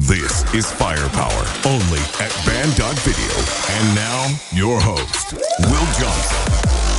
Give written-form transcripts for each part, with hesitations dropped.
This is Firepower, only at Band.Video. And now, your host, Will Johnson.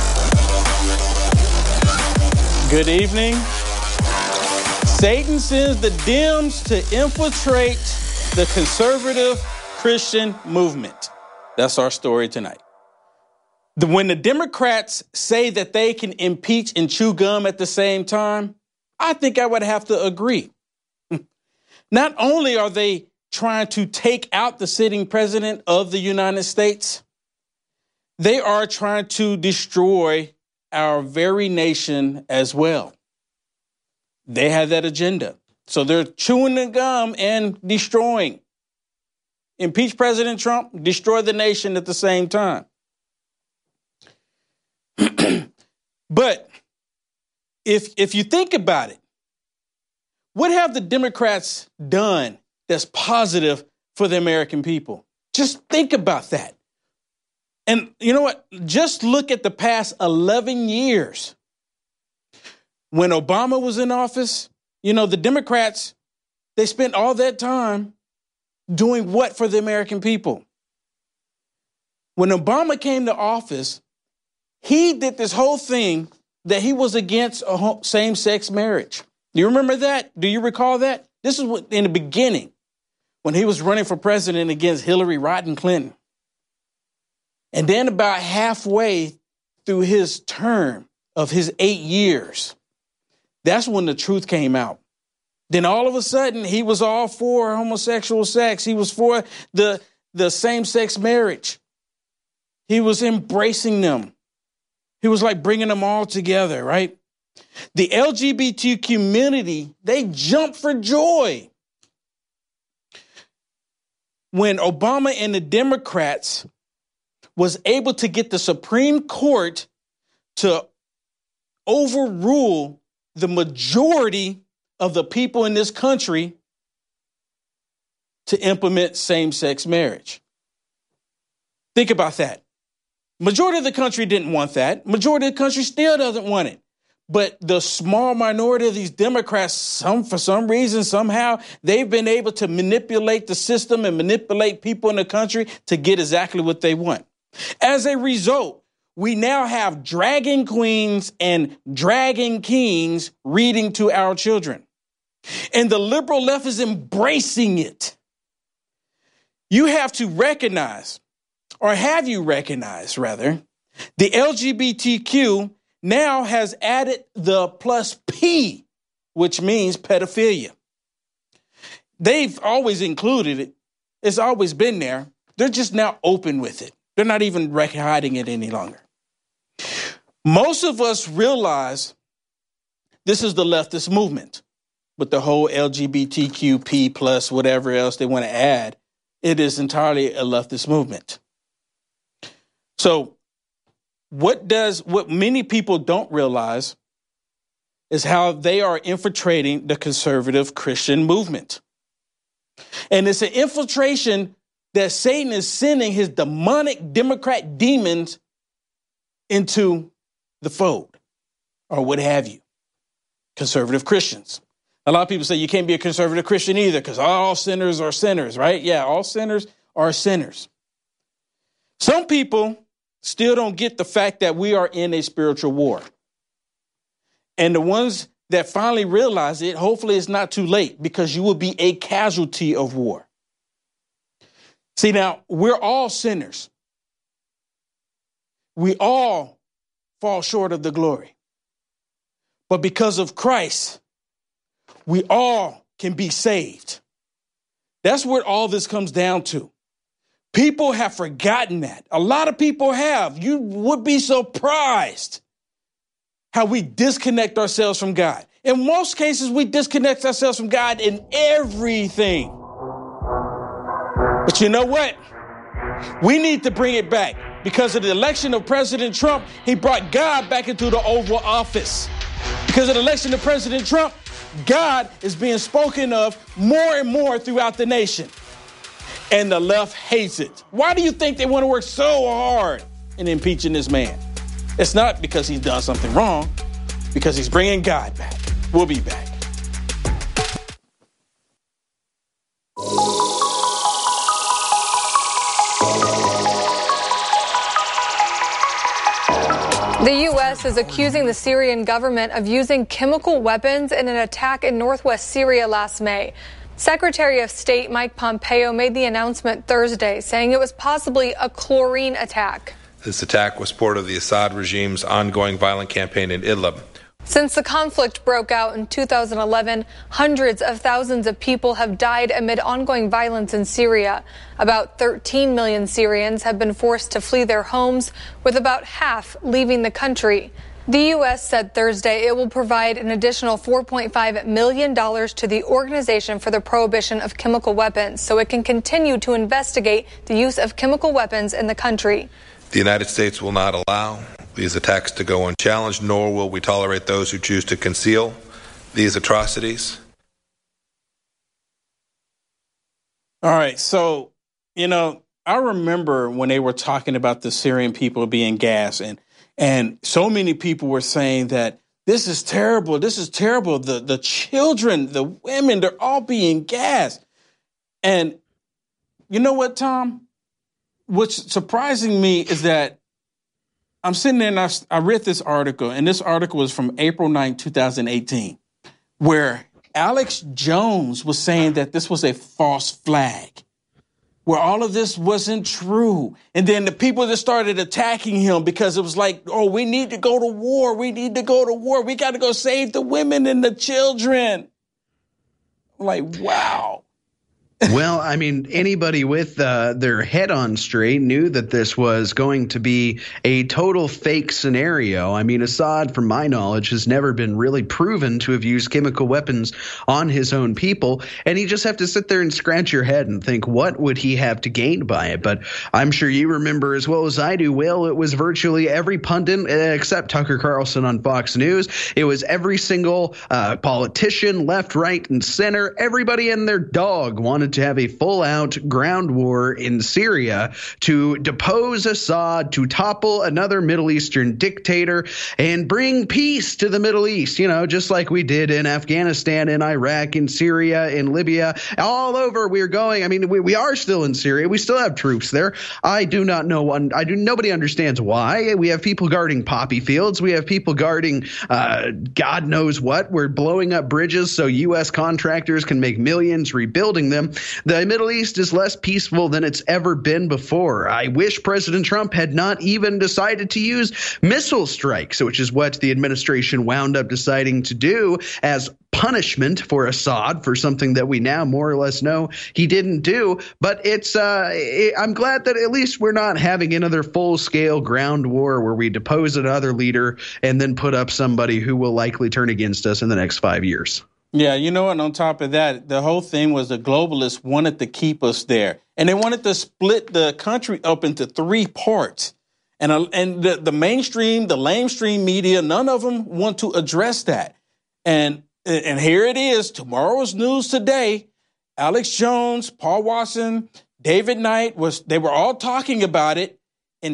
Good evening. Satan sends the Dems to infiltrate the conservative Christian movement. That's our story tonight. When the Democrats say that they can impeach and chew gum at the same time, I think I would have to agree. Not only are they trying to take out the sitting president of the United States, they are trying to destroy our very nation as well. They have that agenda. So they're chewing the gum and destroying. Impeach President Trump, destroy the nation at the same time. But if you think about it, what have the Democrats done that's positive for the American people? Just think about that. And you know what? Just look at the past 11 years. When Obama was in office, the Democrats, they spent all that time doing what for the American people? When Obama came to office, he did this whole thing that he was against same-sex marriage. Do you remember that? Do you recall that? This is in the beginning when he was running for president against Hillary Rodham Clinton. And then about halfway through his term of his 8 years, that's when the truth came out. Then all of a sudden, he was all for homosexual sex. He was for the same-sex marriage. He was embracing them. He was like bringing them all together, right? The LGBT community, they jumped for joy. When Obama and the Democrats was able to get the Supreme Court to overrule the majority of the people in this country to implement same-sex marriage. Think about that. Majority of the country didn't want that. Majority of the country still doesn't want it. But the small minority of these Democrats, for some reason, somehow, they've been able to manipulate the system and manipulate people in the country to get exactly what they want. As a result, we now have dragging queens and dragging kings reading to our children. And the liberal left is embracing it. You have to recognize, or have you recognized, rather, the LGBTQ now has added the plus P, which means pedophilia. They've always included it. It's always been there. They're just now open with it. They're not even hiding it any longer. Most of us realize this is the leftist movement with the whole LGBTQP plus whatever else they want to add. It is entirely a leftist movement. So what many people don't realize is how they are infiltrating the conservative Christian movement. And it's an infiltration that Satan is sending his demonic Democrat demons into the fold, or what have you, conservative Christians. A lot of people say you can't be a conservative Christian either because all sinners are sinners, right? Yeah, all sinners are sinners. Some people still don't get the fact that we are in a spiritual war. And the ones that finally realize it, hopefully it's not too late because you will be a casualty of war. See, now, we're all sinners. We all fall short of the glory. But because of Christ, we all can be saved. That's what all this comes down to. People have forgotten that. A lot of people have. You would be surprised how we disconnect ourselves from God. In most cases, we disconnect ourselves from God in everything. But you know what? We need to bring it back. Because of the election of President Trump, he brought God back into the Oval Office. Because of the election of President Trump, God is being spoken of more and more throughout the nation. And the left hates it. Why do you think they want to work so hard in impeaching this man? It's not because he's done something wrong, because he's bringing God back. We'll be back. U.S. is accusing the Syrian government of using chemical weapons in an attack in northwest Syria last May. Secretary of State Mike Pompeo made the announcement Thursday, saying it was possibly a chlorine attack. This attack was part of the Assad regime's ongoing violent campaign in Idlib. Since the conflict broke out in 2011, hundreds of thousands of people have died amid ongoing violence in Syria. About 13 million Syrians have been forced to flee their homes, with about half leaving the country. The U.S. said Thursday it will provide an additional $4.5 million to the Organization for the Prohibition of Chemical Weapons so it can continue to investigate the use of chemical weapons in the country. The United States will not allow these attacks to go unchallenged, nor will we tolerate those who choose to conceal these atrocities. All right, so, I remember when they were talking about the Syrian people being gassed, and so many people were saying that this is terrible, the children, the women, they're all being gassed. And you know what, Tom? What's surprising me is that I'm sitting there and I read this article, and this article was from April 9, 2018, where Alex Jones was saying that this was a false flag, where all of this wasn't true. And then the people that started attacking him because it was like, oh, we need to go to war. We need to go to war. We got to go save the women and the children. I'm like, wow. Well, I mean, anybody with their head on straight knew that this was going to be a total fake scenario. I mean, Assad, from my knowledge, has never been really proven to have used chemical weapons on his own people. And you just have to sit there and scratch your head and think, what would he have to gain by it? But I'm sure you remember as well as I do, Will, it was virtually every pundit except Tucker Carlson on Fox News. It was every single politician, left, right, and center. Everybody and their dog wanted to have a full-out ground war in Syria to depose Assad, to topple another Middle Eastern dictator, and bring peace to the Middle East, just like we did in Afghanistan, in Iraq, in Syria, in Libya, all over we're going. I mean, we are still in Syria. We still have troops there. I do not know. Nobody understands why. We have people guarding poppy fields. We have people guarding God knows what. We're blowing up bridges so U.S. contractors can make millions rebuilding them. The Middle East is less peaceful than it's ever been before. I wish President Trump had not even decided to use missile strikes, which is what the administration wound up deciding to do as punishment for Assad for something that we now more or less know he didn't do. But I'm glad that at least we're not having another full-scale ground war where we depose another leader and then put up somebody who will likely turn against us in the next 5 years. Yeah, and on top of that, the whole thing was the globalists wanted to keep us there. And they wanted to split the country up into three parts. And the mainstream, the lamestream media, none of them want to address that. And here it is, tomorrow's news today. Alex Jones, Paul Watson, David Knight, they were all talking about it in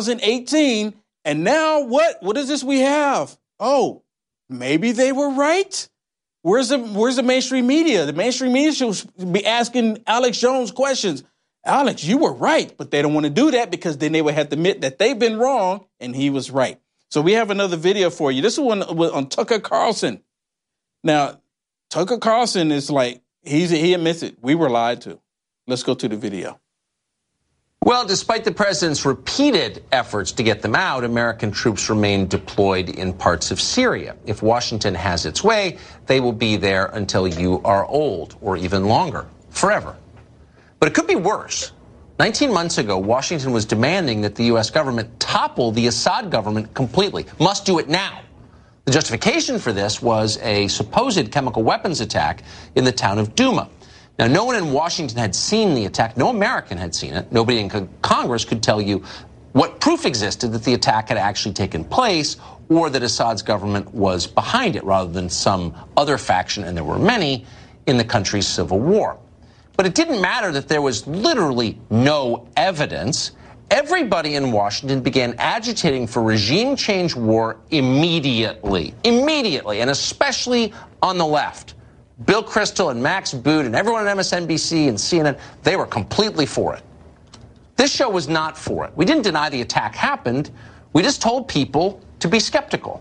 2018. And now what is this we have? Oh, maybe they were right. Where's the mainstream media? The mainstream media should be asking Alex Jones questions. Alex, you were right, but they don't want to do that because then they would have to admit that they've been wrong and he was right. So we have another video for you. This is one on Tucker Carlson. Now, Tucker Carlson is like, he admits it. We were lied to. Let's go to the video. Well, despite the president's repeated efforts to get them out, American troops remain deployed in parts of Syria. If Washington has its way, they will be there until you are old, or even longer, forever. But it could be worse. 19 months ago, Washington was demanding that the U.S. government topple the Assad government completely. Must do it now. The justification for this was a supposed chemical weapons attack in the town of Douma. Now, no one in Washington had seen the attack. No American had seen it. Nobody in Congress could tell you what proof existed that the attack had actually taken place or that Assad's government was behind it rather than some other faction, and there were many, in the country's civil war. But it didn't matter that there was literally no evidence. Everybody in Washington began agitating for regime change war immediately, and especially on the left. Bill Kristol and Max Boot and everyone at MSNBC and CNN, they were completely for it. This show was not for it. We didn't deny the attack happened. We just told people to be skeptical.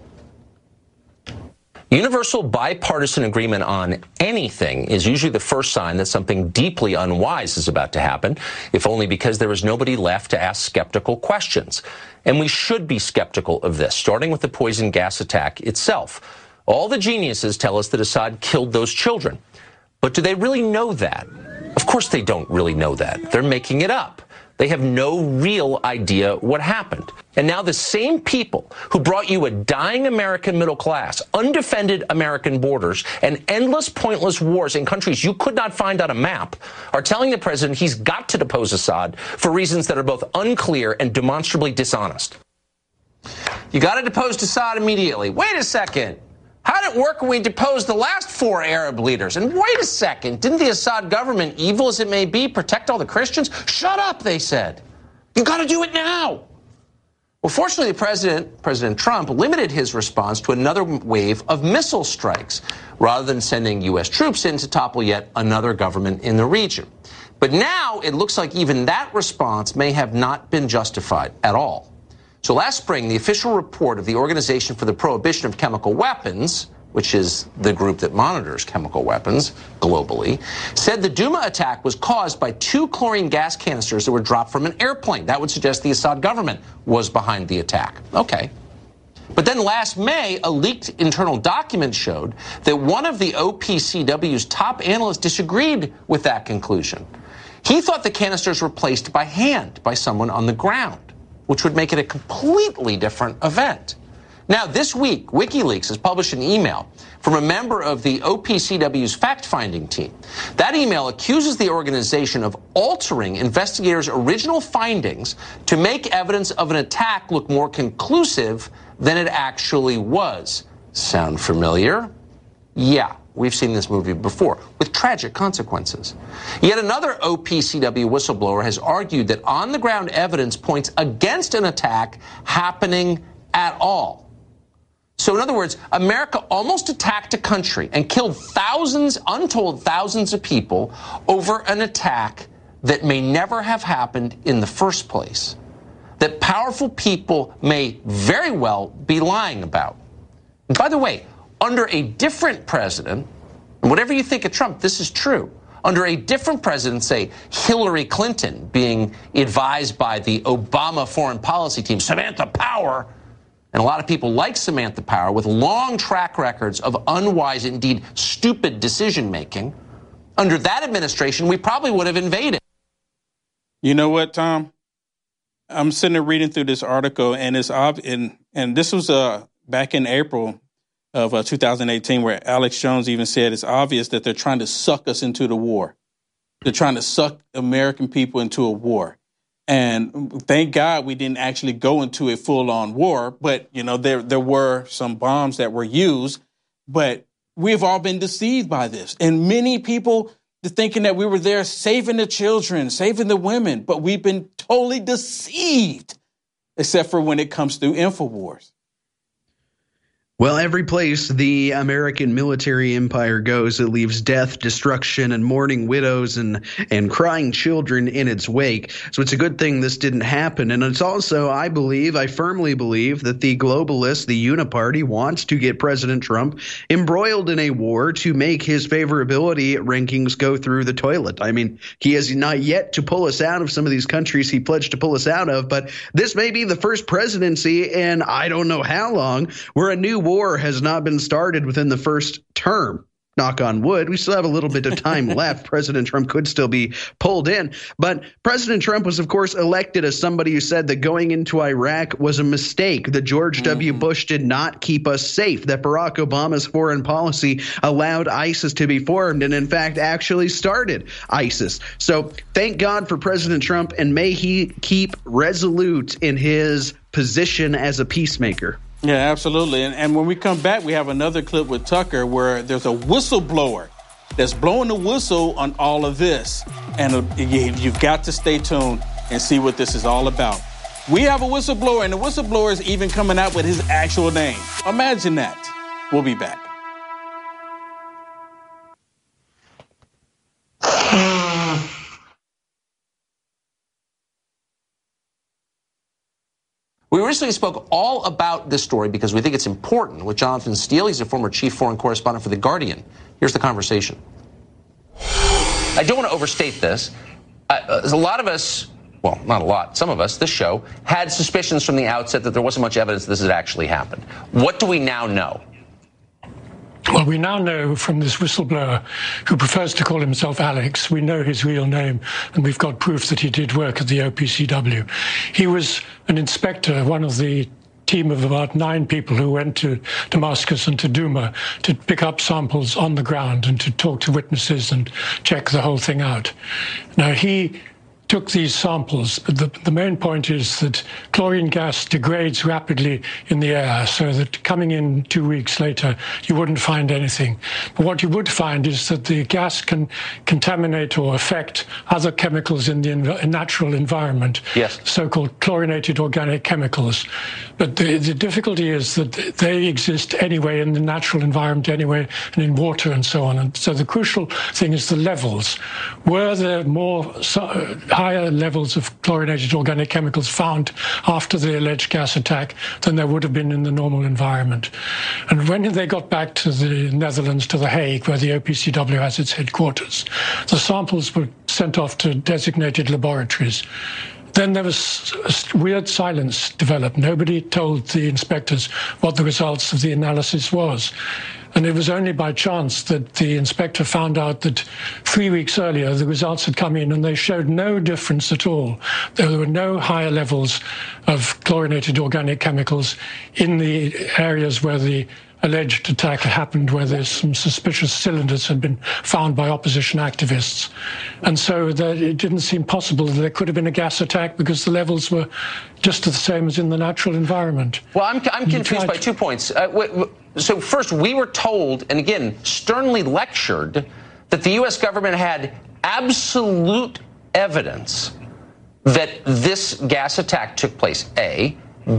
Universal bipartisan agreement on anything is usually the first sign that something deeply unwise is about to happen, if only because there is nobody left to ask skeptical questions. And we should be skeptical of this, starting with the poison gas attack itself. All the geniuses tell us that Assad killed those children. But do they really know that? Of course they don't really know that. They're making it up. They have no real idea what happened. And now the same people who brought you a dying American middle class, undefended American borders, and endless pointless wars in countries you could not find on a map are telling the president he's got to depose Assad for reasons that are both unclear and demonstrably dishonest. You got to depose Assad immediately. Wait a second. How did it work when we deposed the last 4 Arab leaders? And wait a second, didn't the Assad government, evil as it may be, protect all the Christians? Shut up, they said. You got to do it now. Well, fortunately, President Trump limited his response to another wave of missile strikes, rather than sending U.S. troops in to topple yet another government in the region. But now it looks like even that response may have not been justified at all. So last spring, the official report of the Organization for the Prohibition of Chemical Weapons, which is the group that monitors chemical weapons globally, said the Douma attack was caused by 2 chlorine gas canisters that were dropped from an airplane. That would suggest the Assad government was behind the attack. Okay. But then last May, a leaked internal document showed that one of the OPCW's top analysts disagreed with that conclusion. He thought the canisters were placed by hand by someone on the ground, which would make it a completely different event. Now, this week, WikiLeaks has published an email from a member of the OPCW's fact-finding team. That email accuses the organization of altering investigators' original findings to make evidence of an attack look more conclusive than it actually was. Sound familiar? Yeah. We've seen this movie before, with tragic consequences. Yet another OPCW whistleblower has argued that on-the-ground evidence points against an attack happening at all. So in other words, America almost attacked a country and killed thousands, untold thousands of people over an attack that may never have happened in the first place, that powerful people may very well be lying about. And by the way, under a different president, and whatever you think of Trump, this is true. Under a different president, say Hillary Clinton, being advised by the Obama foreign policy team, Samantha Power, and a lot of people like Samantha Power with long track records of unwise, indeed stupid decision-making, under that administration, we probably would have invaded. You know what, Tom? I'm sitting there reading through this article, and it's obvious, and this was back in April of 2018, where Alex Jones even said it's obvious that they're trying to suck us into the war. They're trying to suck American people into a war. And thank God we didn't actually go into a full-on war. But, you know, there were some bombs that were used. But we've all been deceived by this. And many people are thinking that we were there saving the children, saving the women. But we've been totally deceived, except for when it comes through InfoWars. Well, every place the American military empire goes, it leaves death, destruction, and mourning widows and crying children in its wake. So it's a good thing this didn't happen. And it's also, I firmly believe that the globalists, the Uniparty, wants to get President Trump embroiled in a war to make his favorability rankings go through the toilet. I mean, he has not yet to pull us out of some of these countries he pledged to pull us out of, but this may be the first presidency in I don't know how long where a new war has not been started within the first term. Knock on wood. We still have a little bit of time left. President Trump could still be pulled in. But President Trump was, of course, elected as somebody who said that going into Iraq was a mistake, that George W. Bush did not keep us safe, that Barack Obama's foreign policy allowed ISIS to be formed and, in fact, actually started ISIS. So thank God for President Trump, and may he keep resolute in his position as a peacemaker. Yeah, absolutely. And when we come back, we have another clip with Tucker where there's a whistleblower that's blowing the whistle on all of this. And you've got to stay tuned and see what this is all about. We have a whistleblower, and the whistleblower is even coming out with his actual name. Imagine that. We'll be back. We recently spoke all about this story because we think it's important with Jonathan Steele. He's a former chief foreign correspondent for The Guardian. Here's the conversation. I don't want to overstate this. A lot of us, well, not a lot, some of us, this show, had suspicions from the outset that there wasn't much evidence this had actually happened. What do we now know? Well, we now know from this whistleblower who prefers to call himself Alex, we know his real name, and we've got proof that he did work at the OPCW. He was an inspector, one of the team of about 9 people who went to Damascus and to Duma to pick up samples on the ground and to talk to witnesses and check the whole thing out. Now, he took these samples, but the main point is that chlorine gas degrades rapidly in the air, so that coming in 2 weeks later, you wouldn't find anything. But what you would find is that the gas can contaminate or affect other chemicals in the natural environment, yes, so-called chlorinated organic chemicals. But the difficulty is that they exist anyway in the natural environment anyway, and in water and so on. And so the crucial thing is the levels. Were there more higher levels of chlorinated organic chemicals found after the alleged gas attack than there would have been in the normal environment? And when they got back to the Netherlands, to The Hague, where the OPCW has its headquarters, the samples were sent off to designated laboratories. Then there was a weird silence developed. Nobody told the inspectors what the results of the analysis was. And it was only by chance that the inspector found out that 3 weeks earlier the results had come in and they showed no difference at all. There were no higher levels of chlorinated organic chemicals in the areas where the alleged attack happened, where there's some suspicious cylinders had been found by opposition activists. And so it didn't seem possible that there could have been a gas attack because the levels were just the same as in the natural environment. Well, I'm confused by 2 points. So first, we were told, and again, sternly lectured, that the U.S. government had absolute evidence that this gas attack took place, A.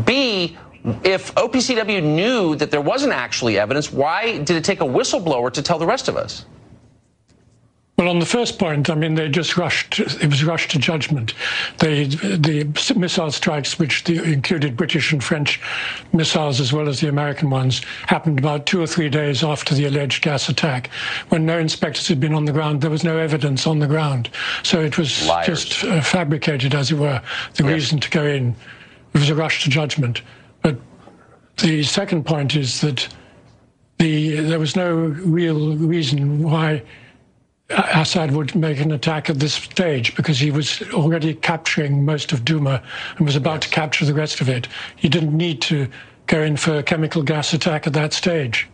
B, if OPCW knew that there wasn't actually evidence, why did it take a whistleblower to tell the rest of us? Well, on the first point, I mean, they just rushed. It was rushed to judgment. The missile strikes, which included British and French missiles as well as the American ones, happened about 2 or 3 days after the alleged gas attack, when no inspectors had been on the ground. There was no evidence on the ground. So it was just fabricated, as it were, the reason to go in. It was a rush to judgment. But the second point is that there was no real reason why Assad would make an attack at this stage, because he was already capturing most of Duma and was about to capture the rest of it. He didn't need to go in for a chemical gas attack at that stage.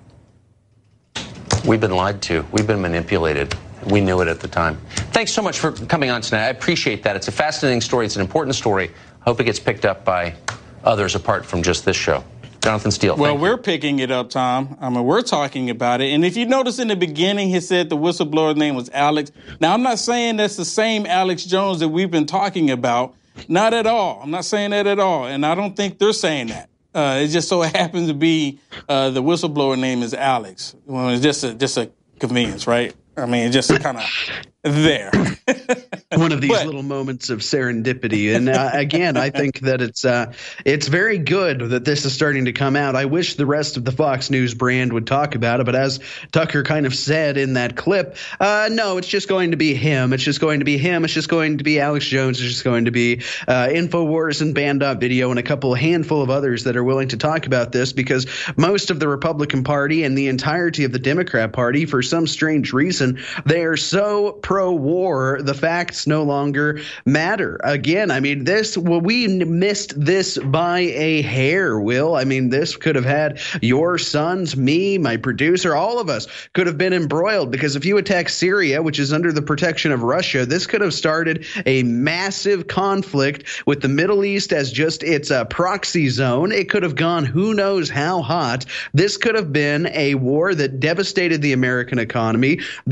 We've been lied to. We've been manipulated. We knew it at the time. Thanks so much for coming on tonight. I appreciate that. It's a fascinating story. It's an important story. I hope it gets picked up by others apart from just this show. Jonathan Steele. Well, we're picking it up, Tom. I mean, we're talking about it. And if you notice in the beginning, he said the whistleblower's name was Alex. Now, I'm not saying that's the same Alex Jones that we've been talking about. Not at all. I'm not saying that at all. And I don't think they're saying that. It just so happens to be the whistleblower name is Alex. Well, it's just a convenience, right? I mean, it's just kind of there. One of these little moments of serendipity. And again, I think that it's very good that this is starting to come out. I wish the rest of the Fox News brand would talk about it. But as Tucker kind of said in that clip, no, it's just going to be him. It's just going to be him. It's just going to be Alex Jones. It's just going to be InfoWars and Band.video and a handful of others that are willing to talk about this, because most of the Republican Party and the entirety of the Democrat Party, for some strange reason, they are so pro-war, the facts no longer matter. Again, I mean, we missed this by a hair, Will. I mean, this could have had your sons, me, my producer, all of us could have been embroiled, because if you attack Syria, which is under the protection of Russia, this could have started a massive conflict with the Middle East as just its proxy zone. It could have gone who knows how hot. This could have been a war that devastated the American economy,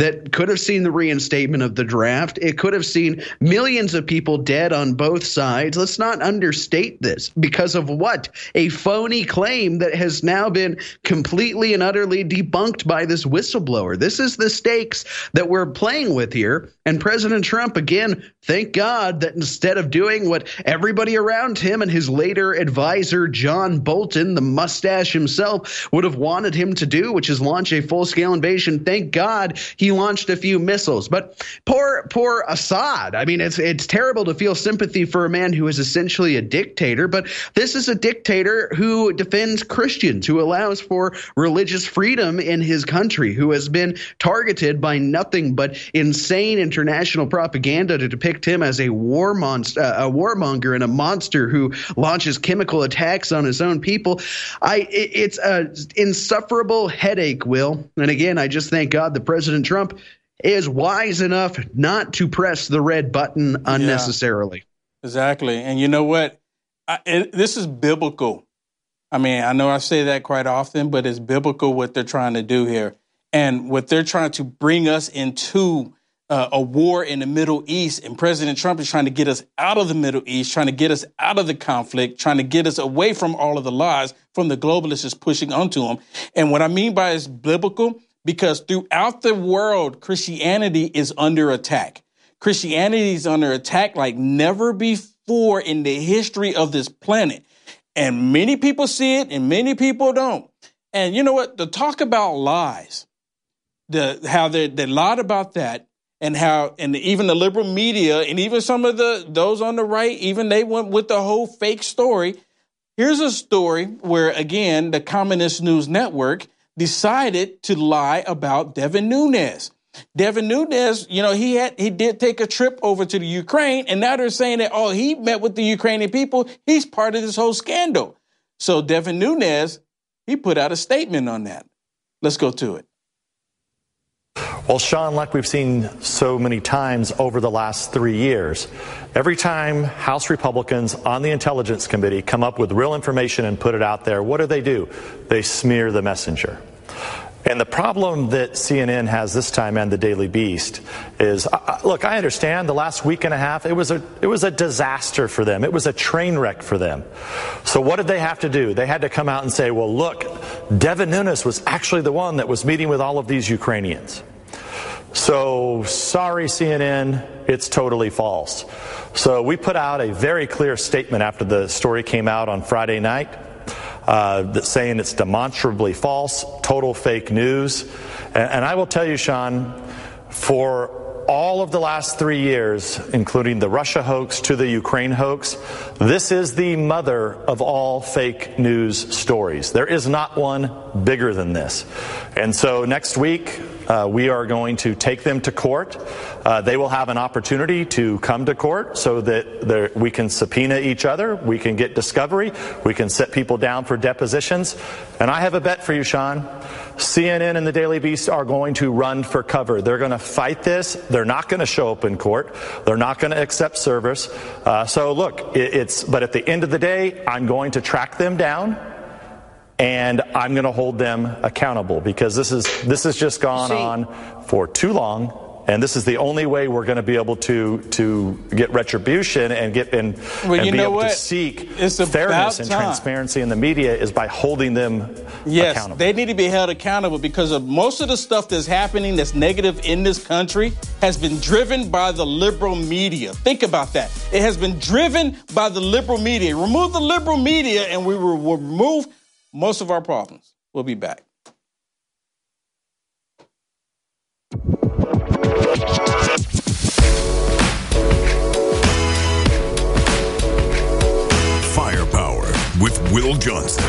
that could have seen the reinstatement of the draft. It could have seen millions of people dead on both sides. Let's not understate this. Because of what? A phony claim that has now been completely and utterly debunked by this whistleblower. This is the stakes that we're playing with here. And President Trump, again, thank God that instead of doing what everybody around him and his later advisor, John Bolton, the mustache himself, would have wanted him to do, which is launch a full-scale invasion, thank God he launched a few missiles. But poor Assad. I mean, it's terrible to feel sympathy for a man who is essentially a dictator, but this is a dictator who defends Christians, who allows for religious freedom in his country, who has been targeted by nothing but insane international propaganda to depict him as a warmonger and a monster who launches chemical attacks on his own people. It's an insufferable headache, Will. And again, I just thank God that President Trump is wise enough not to press the red button unnecessarily. Yeah, exactly. And you know what? This is biblical. I mean, I know I say that quite often, but it's biblical what they're trying to do here. And what they're trying to bring us into a war in the Middle East. And President Trump is trying to get us out of the Middle East, trying to get us out of the conflict, trying to get us away from all of the lies from the globalists is pushing onto him. And what I mean by it's biblical, because throughout the world, Christianity is under attack. Christianity is under attack like never before in the history of this planet. And many people see it and many people don't. And you know what? The talk about lies, how they lied about that, and how, and even the liberal media and even some of those on the right, even they went with the whole fake story. Here's a story where, again, the Communist News Network decided to lie about Devin Nunes. Devin Nunes, you know, he did take a trip over to the Ukraine, and now they're saying that, oh, he met with the Ukrainian people. He's part of this whole scandal. So Devin Nunes, he put out a statement on that. Let's go to it. Well, Sean, like we've seen so many times over the last 3 years, every time House Republicans on the Intelligence Committee come up with real information and put it out there, what do? They smear the messenger. And the problem that CNN has this time, and the Daily Beast, is, look, I understand the last week and a half, it was a disaster for them. It was a train wreck for them. So what did they have to do? They had to come out and say, well, look, Devin Nunes was actually the one that was meeting with all of these Ukrainians. So sorry, CNN, it's totally false. So we put out a very clear statement after the story came out on Friday night, saying it's demonstrably false, total fake news. And I will tell you, Sean, for all of the last 3 years, including the Russia hoax to the Ukraine hoax, this is the mother of all fake news stories. There is not one bigger than this. And so next week, we are going to take them to court. They will have an opportunity to come to court so that we can subpoena each other, we can get discovery, we can set people down for depositions. And I have a bet for you, Sean. CNN and the Daily Beast are going to run for cover. They're going to fight this. They're not going to show up in court. They're not going to accept service. So look, but at the end of the day, I'm going to track them down. And I'm going to hold them accountable, because this has just gone on for too long, and this is the only way we're going to be able to get retribution and be able to seek fairness and transparency in the media is by holding them accountable. Yes, they need to be held accountable, because of most of the stuff that's happening that's negative in this country has been driven by the liberal media. Think about that. It has been driven by the liberal media. Remove the liberal media and we will remove most of our problems. We'll be back. Firepower with Will Johnson.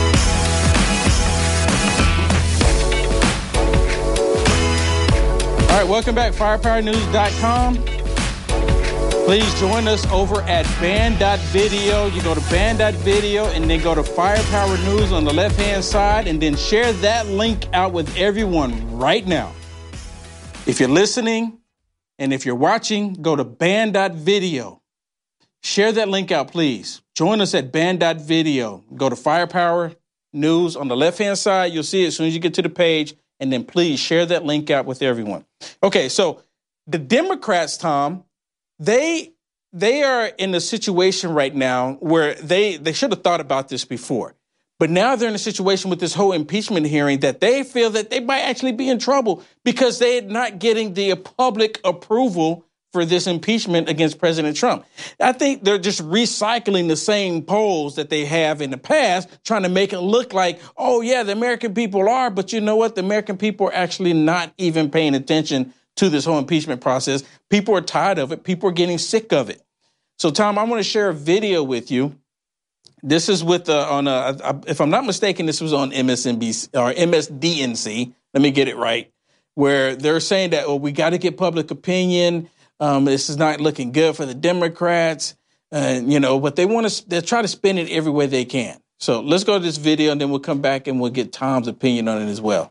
All right, welcome back. FirepowerNews.com. Please join us over at band.video. You go to band.video and then go to Firepower News on the left-hand side, and then share that link out with everyone right now. If you're listening and if you're watching, go to band.video. Share that link out, please. Join us at band.video. Go to Firepower News on the left-hand side. You'll see it as soon as you get to the page. and then please share that link out with everyone. Okay, so the Democrats, Tom, they are in a situation right now where they should have thought about this before. But now they're in a situation with this whole impeachment hearing that they feel that they might actually be in trouble because they're not getting the public approval for this impeachment against President Trump. I think they're just recycling the same polls that they have in the past, trying to make it look like, oh, yeah, the American people are. But you know what? The American people are actually not even paying attention to this whole impeachment process. People are tired of it. People are getting sick of it. So, Tom, I want to share a video with you. This is with if I'm not mistaken, this was on MSNBC or MSDNC. Let me get it right, where they're saying that, oh, we got to get public opinion. This is not looking good for the Democrats, but they try to spin it every way they can. So let's go to this video, and then we'll come back and we'll get Tom's opinion on it as well.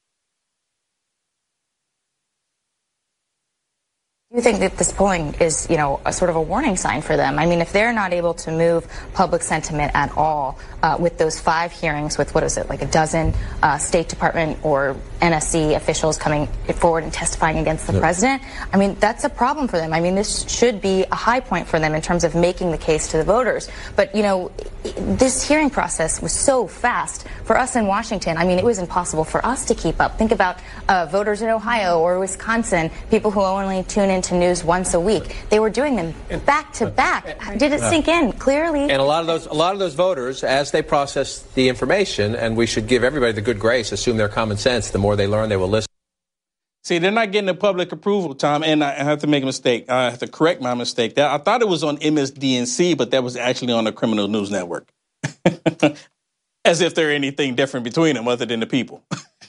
Do you think that this polling is, a sort of a warning sign for them? I mean, if they're not able to move public sentiment at all with those 5 hearings with, what is it, like a dozen State Department or NSC officials coming forward and testifying against the president, I mean, that's a problem for them. I mean, this should be a high point for them in terms of making the case to the voters. But, this hearing process was so fast for us in Washington. I mean, it was impossible for us to keep up. Think about voters in Ohio or Wisconsin, people who only tune into news once a week. They were doing them back to back. Did it sink in clearly? And a lot of those voters, as they process the information, and we should give everybody the good grace, assume their common sense, the more they learn, they will listen. See, they're not getting the public approval, Tom, and I have to make a mistake. I have to correct my mistake. I thought it was on MSDNC, but that was actually on the Criminal News Network. As if there's anything different between them other than the people.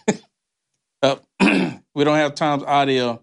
We don't have Tom's audio.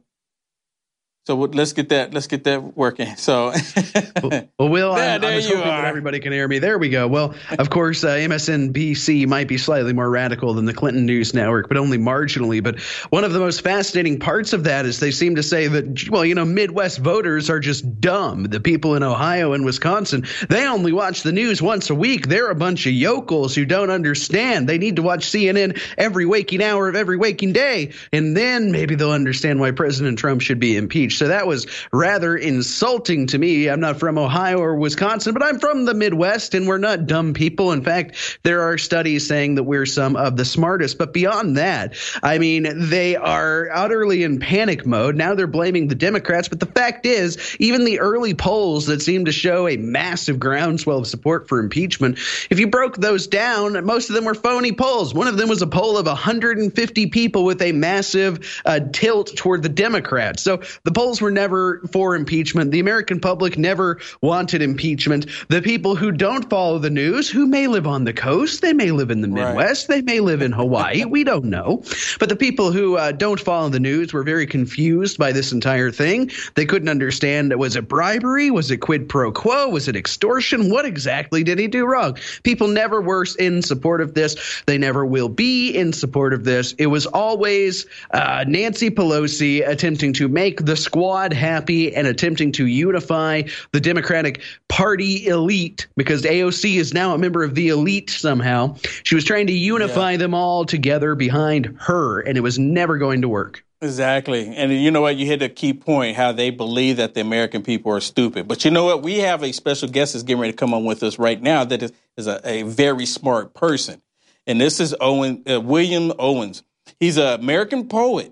So let's get that working. So, well, Will, I'm just hoping that everybody can hear me. There we go. Well, of course, MSNBC might be slightly more radical than the Clinton News Network, but only marginally. But one of the most fascinating parts of that is they seem to say that, well, Midwest voters are just dumb. The people in Ohio and Wisconsin, they only watch the news once a week. They're a bunch of yokels who don't understand. They need to watch CNN every waking hour of every waking day, and then maybe they'll understand why President Trump should be impeached. So that was rather insulting to me. I'm not from Ohio or Wisconsin, but I'm from the Midwest, and we're not dumb people. In fact, there are studies saying that we're some of the smartest. But beyond that, I mean, they are utterly in panic mode. Now they're blaming the Democrats. But the fact is, even the early polls that seem to show a massive groundswell of support for impeachment, if you broke those down, most of them were phony polls. One of them was a poll of 150 people with a massive tilt toward the Democrats. So the polls were never for impeachment. The American public never wanted impeachment. The people who don't follow the news, who may live on the coast, they may live in the Midwest, they may live in Hawaii, we don't know. But the people who don't follow the news were very confused by this entire thing. They couldn't understand, was it bribery? Was it quid pro quo? Was it extortion? What exactly did he do wrong? People never were in support of this. They never will be in support of this. It was always Nancy Pelosi attempting to make the squad happy and attempting to unify the Democratic Party elite, because AOC is now a member of the elite somehow. She was trying to unify them all together behind her, and it was never going to work. Exactly. And you know what? You hit a key point, how they believe that the American people are stupid. But you know what? We have a special guest that's getting ready to come on with us right now that is a very smart person. And this is William Owens. He's an American poet.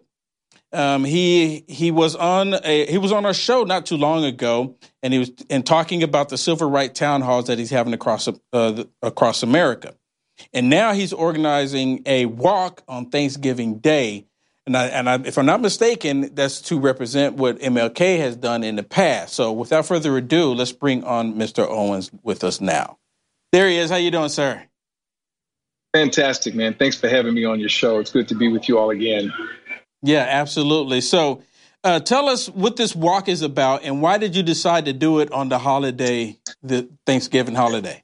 He was on our show not too long ago, and he was talking about the civil rights town halls that he's having across America, and now he's organizing a walk on Thanksgiving Day, and if I'm not mistaken, that's to represent what MLK has done in the past. So without further ado, let's bring on Mr. Owens with us now. There he is. How you doing, sir? Fantastic, man. Thanks for having me on your show. It's good to be with you all again. Yeah, absolutely. So tell us what this walk is about, and why did you decide to do it on the Thanksgiving holiday?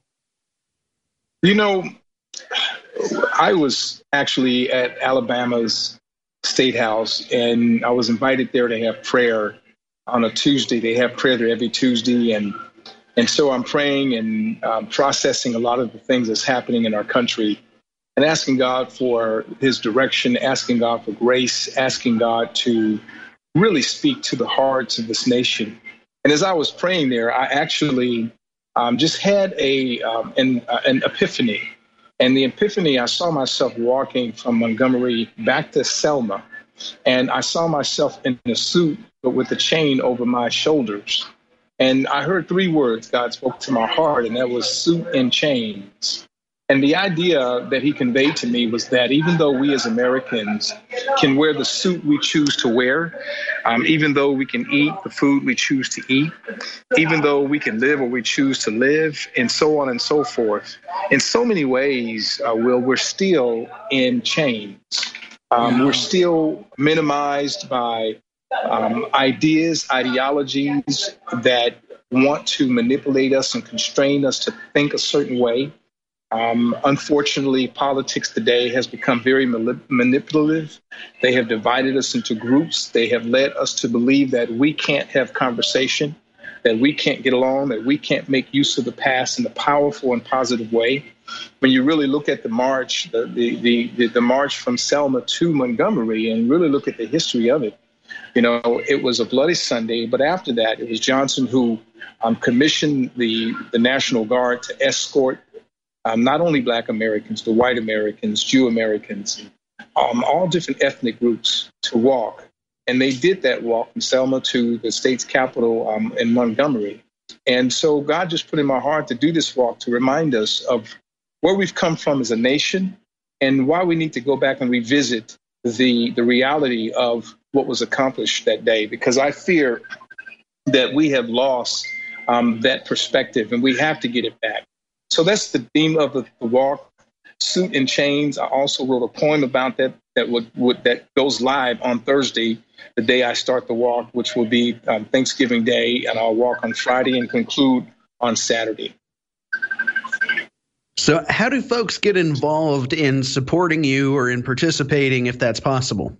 I was actually at Alabama's State House, and I was invited there to have prayer on a Tuesday. They have prayer there every Tuesday, and so I'm praying and processing a lot of the things that's happening in our country. and asking God for his direction, asking God for grace, asking God to really speak to the hearts of this nation. And as I was praying there, I actually just had an epiphany. And the epiphany, I saw myself walking from Montgomery back to Selma. And I saw myself in a suit, but with a chain over my shoulders. And I heard 3 words God spoke to my heart, and that was suit and chains. And the idea that he conveyed to me was that even though we as Americans can wear the suit we choose to wear, even though we can eat the food we choose to eat, even though we can live where we choose to live, and so on and so forth, in so many ways, Will, we're still in chains. We're still minimized by ideas, ideologies that want to manipulate us and constrain us to think a certain way. Unfortunately, politics today has become very manipulative. They have divided us into groups. They have led us to believe that we can't have conversation, that we can't get along, that we can't make use of the past in a powerful and positive way. When you really look at the march, the march from Selma to Montgomery, and really look at the history of it, it was a bloody Sunday. But after that, it was Johnson who commissioned the National Guard to escort not only Black Americans, but white Americans, Jew Americans, all different ethnic groups to walk. And they did that walk from Selma to the state's capital in Montgomery. And so God just put in my heart to do this walk to remind us of where we've come from as a nation and why we need to go back and revisit the reality of what was accomplished that day, because I fear that we have lost that perspective and we have to get it back. So that's the theme of the walk, Suit and Chains. I also wrote a poem about that that goes live on Thursday, the day I start the walk, which will be Thanksgiving Day, and I'll walk on Friday and conclude on Saturday. So how do folks get involved in supporting you or in participating if that's possible?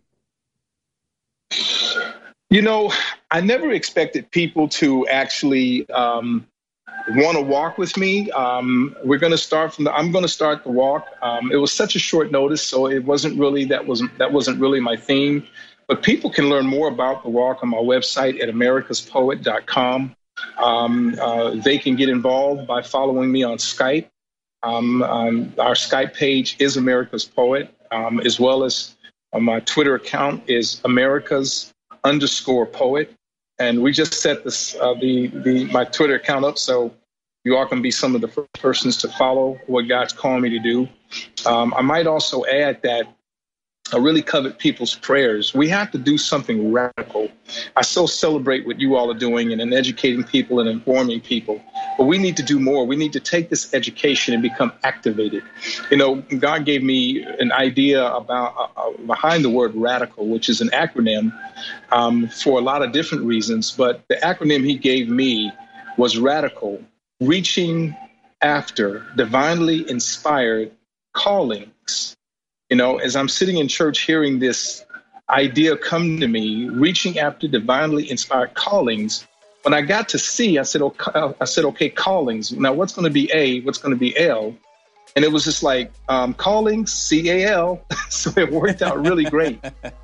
I never expected people to actually want to walk with me. I'm going to start the walk. It was such a short notice, so it wasn't really that wasn't really my theme. But people can learn more about the walk on my website at americaspoet.com. They can get involved by following me on Skype. Our Skype page is America's Poet, as well as my Twitter account is Americas_Poet. And we just set this my Twitter account up so you all can be some of the first persons to follow what God's calling me to do. I might also add that I really covet people's prayers. We have to do something radical. I so celebrate what you all are doing and in educating people and informing people. But we need to do more. We need to take this education and become activated. God gave me an idea about behind the word radical, which is an acronym for a lot of different reasons. But the acronym he gave me was radical, reaching after divinely inspired callings. As I'm sitting in church hearing this idea come to me, reaching after divinely inspired callings, when I got to C, I said, okay, callings. Now, what's going to be A? What's going to be L? And it was just like callings, CAL. So it worked out really great.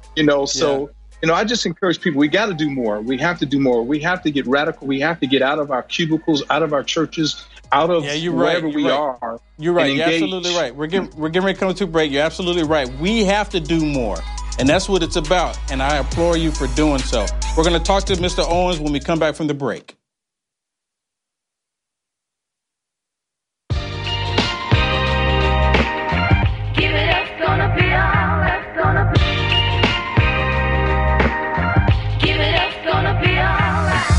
I just encourage people, we got to do more. We have to do more. We have to get radical. We have to get out of our cubicles, out of our churches, out of wherever we are. You're right. You're absolutely right. We're getting ready to come to a break. You're absolutely right. We have to do more. And that's what it's about. And I applaud you for doing so. We're going to talk to Mr. Owens when we come back from the break. Give it up, gonna be all that's gonna be. Give it up, gonna be all right.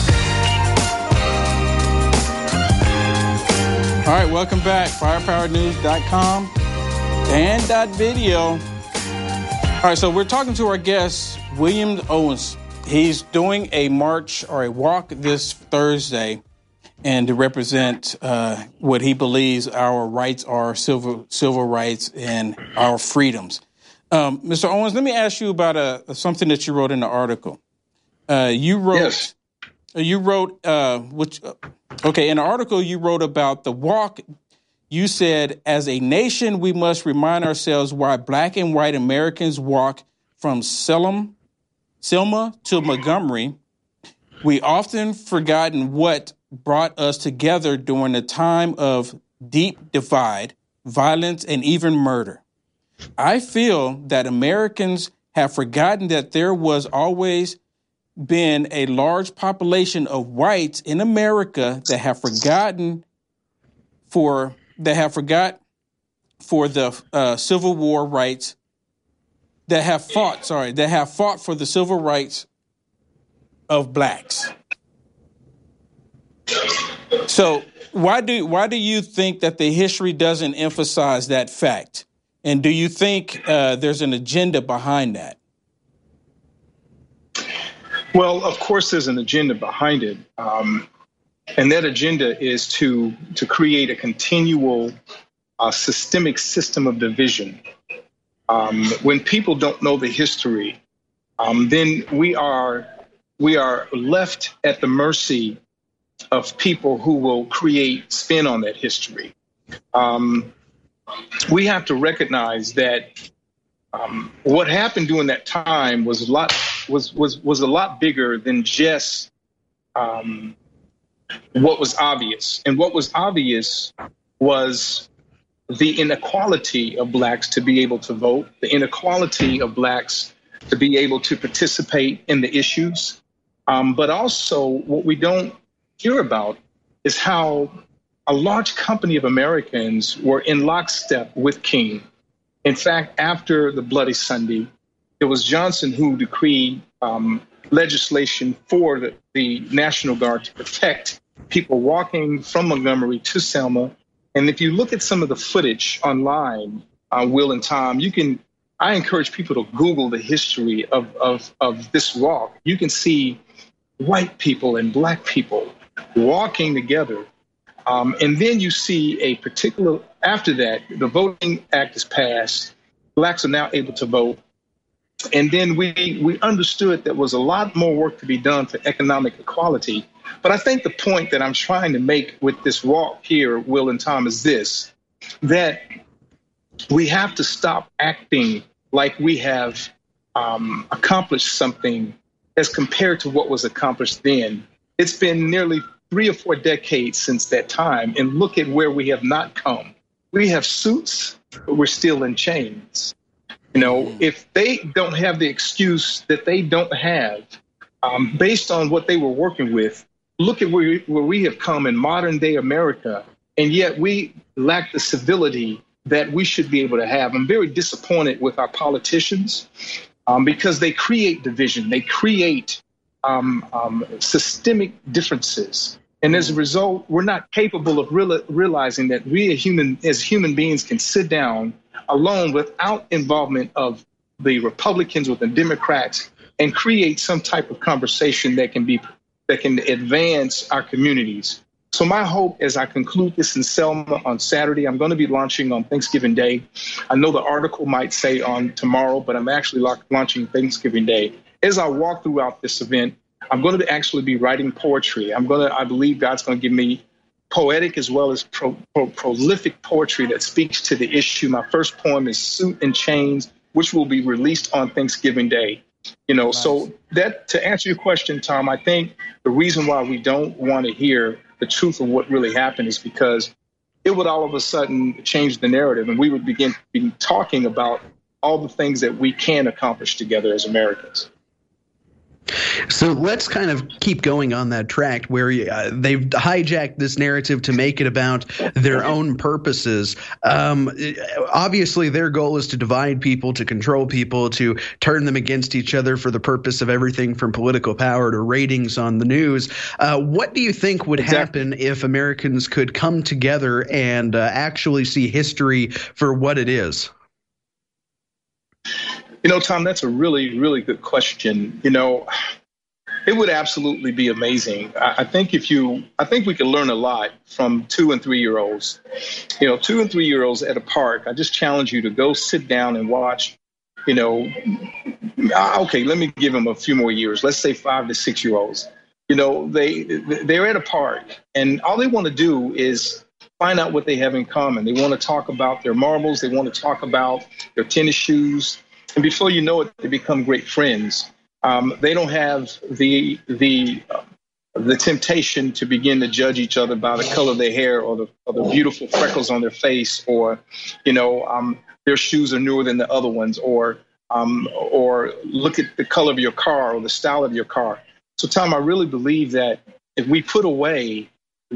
All right, welcome back. Firepowernews.com and .video. All right, so we're talking to our guest, William Owens. He's doing a march or a walk this Thursday and to represent what he believes our rights are, civil rights and our freedoms. Mr. Owens, let me ask you about something that you wrote in the article. In the article you wrote about the walk You said, as a nation, we must remind ourselves why black and white Americans walk from Selma to Montgomery. We often forgotten what brought us together during a time of deep divide, violence, and even murder. I feel that Americans have forgotten that there was always been a large population of whites in America that have forgot for the Civil War rights, that have fought for the civil rights of blacks. So why do you think that the history doesn't emphasize that fact? And do you think there's an agenda behind that? Well, of course, there's an agenda behind it. And that agenda is to create a continual systemic system of division. When people don't know the history, then we are left at the mercy of people who will create spin on that history. We have to recognize that what happened during that time was a lot bigger than just what was obvious. And what was obvious was the inequality of blacks to be able to vote, the inequality of blacks to be able to participate in the issues. But also what we don't hear about is how a large company of Americans were in lockstep with King. In fact, after the Bloody Sunday, it was Johnson who decreed legislation for the National Guard to protect people walking from Montgomery to Selma. And if you look at some of the footage online, Will and Tom, I encourage people to Google the history of this walk. You can see white people and black people walking together. And then you see after that, the Voting Act is passed. Blacks are now able to vote. And then we understood there was a lot more work to be done for economic equality. But I think the point that I'm trying to make with this walk here, Will and Tom, is this, that we have to stop acting like we have accomplished something as compared to what was accomplished then. It's been nearly 3 or 4 decades since that time, and look at where we have not come. We have suits, but we're still in chains. You know, if they don't have the excuse that they don't have, based on what they were working with, look at where we have come in modern day America, and yet we lack the civility that we should be able to have. I'm very disappointed with our politicians because they create division. They create systemic differences. And as a result, we're not capable of realizing that we as human beings can sit down alone without involvement of the Republicans or the Democrats and create some type of conversation that can advance our communities. So my hope as I conclude this in Selma on Saturday, I'm going to be launching on Thanksgiving Day. I know the article might say on tomorrow, but I'm actually launching Thanksgiving Day. As I walk throughout this event, I'm going to actually be writing poetry. I believe God's going to give me poetic as well as prolific poetry that speaks to the issue. My first poem is Suit and Chains, which will be released on Thanksgiving Day. You know, nice. So that, to answer your question, Tom, I think the reason why we don't want to hear the truth of what really happened is because it would all of a sudden change the narrative, and we would begin talking about all the things that we can accomplish together as Americans. So let's kind of keep going on that track where they've hijacked this narrative to make it about their own purposes. Obviously, their goal is to divide people, to control people, to turn them against each other for the purpose of everything from political power to ratings on the news. What do you think would happen if Americans could come together and actually see history for what it is? You know, Tom, that's a really, really good question. You know, it would absolutely be amazing. I think we can learn a lot from 2 and 3 year olds. You know, 2 and 3 year olds at a park. I just challenge you to go sit down and watch. You know, okay, let me give them a few more years. Let's say 5 to 6 year olds. You know, they're at a park, and all they want to do is find out what they have in common. They want to talk about their marbles. They want to talk about their tennis shoes. And before you know it, they become great friends. They don't have the temptation to begin to judge each other by the color of their hair or the beautiful freckles on their face, or, their shoes are newer than the other ones, or look at the color of your car or the style of your car. So, Tom, I really believe that if we put away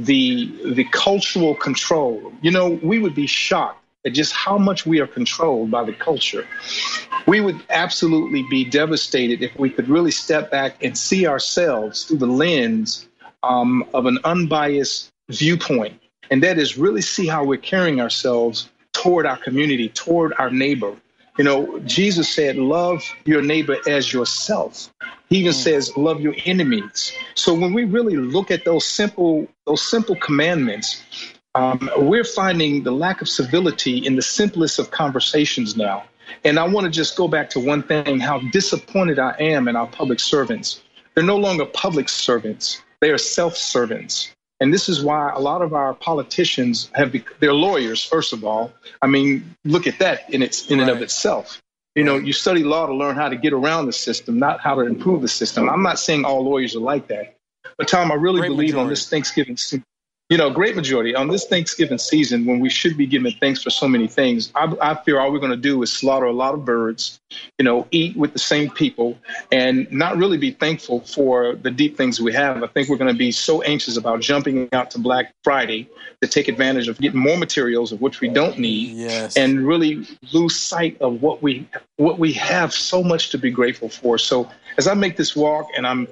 the cultural control, we would be shocked at just how much we are controlled by the culture. We would absolutely be devastated if we could really step back and see ourselves through the lens of an unbiased viewpoint. And that is really see how we're carrying ourselves toward our community, toward our neighbor. Jesus said, love your neighbor as yourself. He even says, love your enemies. So when we really look at those simple commandments, we're finding the lack of civility in the simplest of conversations now. And I want to just go back to one thing, how disappointed I am in our public servants. They're no longer public servants. They are self-servants. And this is why a lot of our politicians they're lawyers, first of all. I mean, look at that in and of itself. You study law to learn how to get around the system, not how to improve the system. I'm not saying all lawyers are like that. But, Tom, I really believe on this Thanksgiving season, great majority on this Thanksgiving season, when we should be giving thanks for so many things, I fear all we're going to do is slaughter a lot of birds, eat with the same people, and not really be thankful for the deep things we have. I think we're going to be so anxious about jumping out to Black Friday to take advantage of getting more materials of which we don't need, and really lose sight of what we have so much to be grateful for. So as I make this walk, and I'm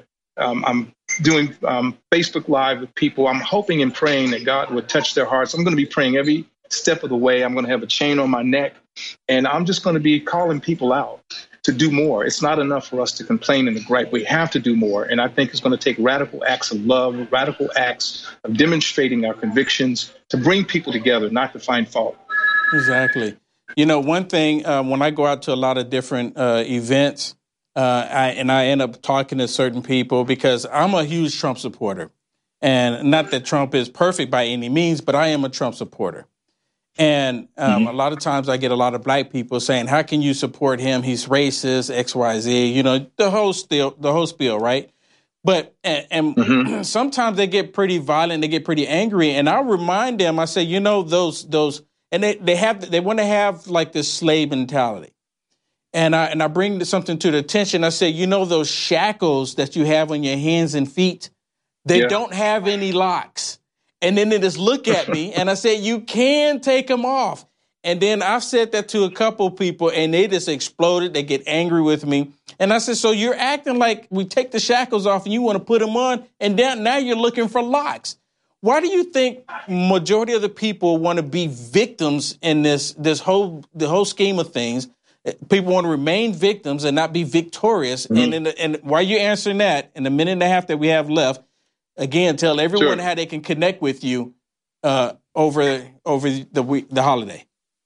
doing Facebook Live with people, I'm hoping and praying that God would touch their hearts. I'm going to be praying every step of the way. I'm going to have a chain on my neck, and I'm just going to be calling people out to do more. It's not enough for us to complain and to gripe. We have to do more, and I think it's going to take radical acts of love, radical acts of demonstrating our convictions to bring people together, not to find fault. Exactly. One thing, when I go out to a lot of different events, I end up talking to certain people because I'm a huge Trump supporter. And not that Trump is perfect by any means, but I am a Trump supporter. And a lot of times I get a lot of Black people saying, how can you support him? He's racist, X, Y, Z, the whole spiel, right? But and sometimes they get pretty violent, they get pretty angry. And I remind them, I say, those and they want to have like this slave mentality. And I bring something to the attention. I say, those shackles that you have on your hands and feet, they don't have any locks. And then they just look at me and I say, you can take them off. And then I've said that to a couple people and they just exploded. They get angry with me. And I said, so you're acting like we take the shackles off and you want to put them on. And now you're looking for locks. Why do you think majority of the people want to be victims in the whole scheme of things? People want to remain victims and not be victorious. And while you're answering that, in the minute and a half that we have left, again, tell everyone how they can connect with you over the holiday.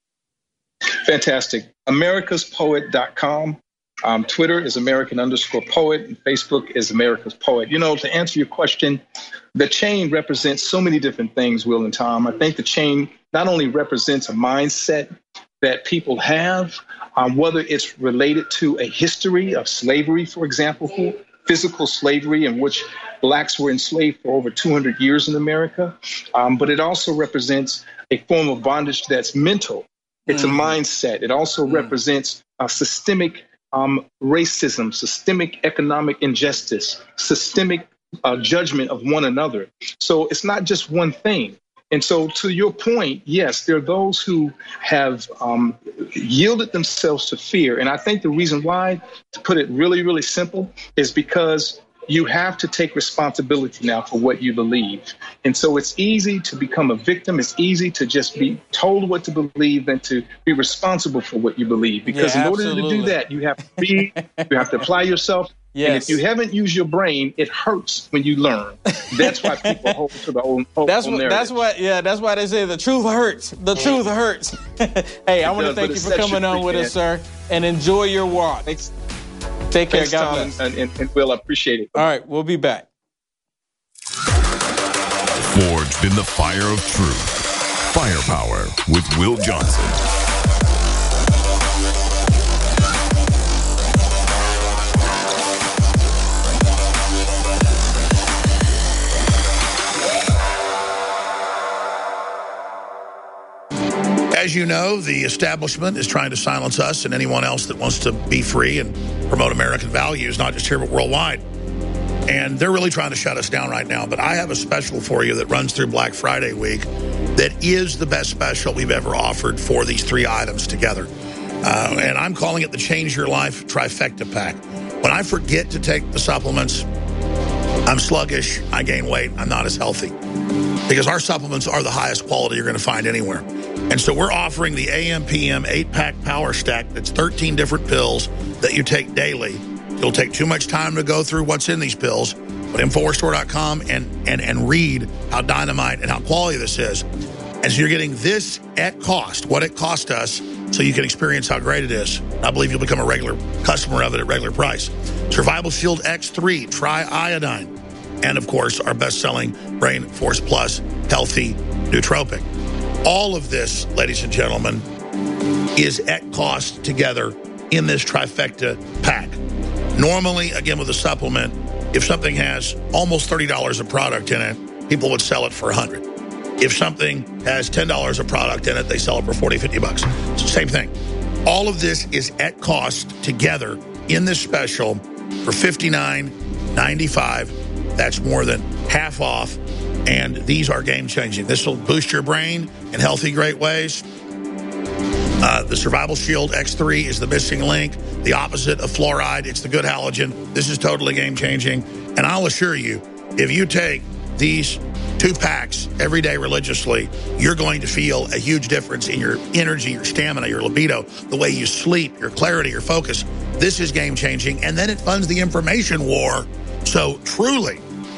Fantastic. AmericasPoet.com. Twitter is American_poet, and Facebook is America's Poet. To answer your question, the chain represents so many different things, Will and Tom. I think the chain not only represents a mindset that people have, whether it's related to a history of slavery, for example, physical slavery in which Blacks were enslaved for over 200 years in America. But it also represents a form of bondage that's mental. It's a mindset. It also represents systemic racism, systemic economic injustice, systemic judgment of one another. So it's not just one thing. And so to your point, yes, there are those who have yielded themselves to fear. And I think the reason why, to put it really, really simple, is because you have to take responsibility now for what you believe. And so it's easy to become a victim. It's easy to just be told what to believe than to be responsible for what you believe. Because in order to do that, you have to apply yourself. Yes. And if you haven't used your brain, it hurts when you learn. That's why people hold to the old narrative. That's why they say the truth hurts. The truth hurts. Hey, I want to thank you for coming on with us, sir, and enjoy your walk. Thanks. Take care. God bless. And Will, I appreciate it. All right, we'll be back. Forged in the fire of truth. Firepower with Will Johnson. As you know, the establishment is trying to silence us and anyone else that wants to be free and promote American values, not just here but worldwide. And they're really trying to shut us down right now. But I have a special for you that runs through Black Friday week that is the best special we've ever offered for these three items together. And I'm calling it the Change Your Life Trifecta Pack. When I forget to take the supplements, I'm sluggish, I gain weight, I'm not as healthy. Because our supplements are the highest quality you're going to find anywhere. And so we're offering the AM/PM 8-pack power stack that's 13 different pills that you take daily. It'll take too much time to go through what's in these pills, but InfoWarsStore.com and read how dynamite and how quality this is. And so you're getting this at cost, what it cost us, so you can experience how great it is. I believe you'll become a regular customer of it at regular price. Survival Shield X3, Tri-Iodine, and of course our best-selling Brain Force Plus Healthy Nootropic. All of this, ladies and gentlemen, is at cost together in this trifecta pack. Normally, again, with a supplement, if something has almost $30 of product in it, people would sell it for $100. If something has $10 of product in it, they sell it for $40, $50. It's the same thing. All of this is at cost together in this special for $59.95. That's more than half off. And these are game-changing. This will boost your brain in healthy, great ways. The Survival Shield X3 is the missing link, the opposite of fluoride. It's the good halogen. This is totally game-changing. And I'll assure you, if you take these 2 packs every day religiously, you're going to feel a huge difference in your energy, your stamina, your libido, the way you sleep, your clarity, your focus. This is game-changing. And then it funds the information war. So truly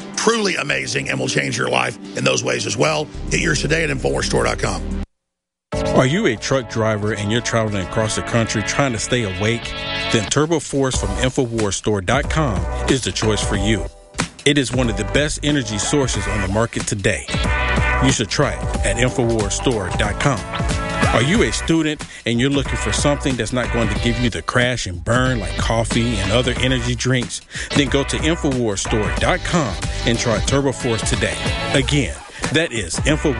amazing, and will change your life in those ways as well. Get yours today at InfoWarsStore.com. Are you a truck driver and you're traveling across the country trying to stay awake? Then TurboForce from InfoWarsStore.com is the choice for you. It is one of the best energy sources on the market today. You should try it at InfoWarsStore.com. Are you a student and you're looking for something that's not going to give you the crash and burn like coffee and other energy drinks? Then go to InfoWarsStore.com and try TurboForce today. Again, that is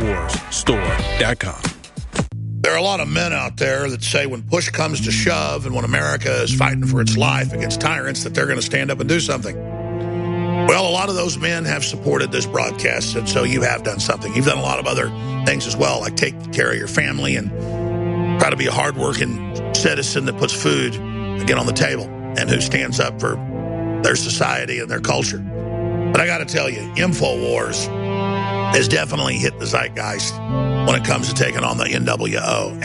InfoWarsStore.com. There are a lot of men out there that say when push comes to shove and when America is fighting for its life against tyrants that they're going to stand up and do something. Well, a lot of those men have supported this broadcast, and so you have done something. You've done a lot of other things as well, like take care of your family and try to be a hardworking citizen that puts food, again, on the table and who stands up for their society and their culture. But I got to tell you, InfoWars has definitely hit the zeitgeist when it comes to taking on the NWO.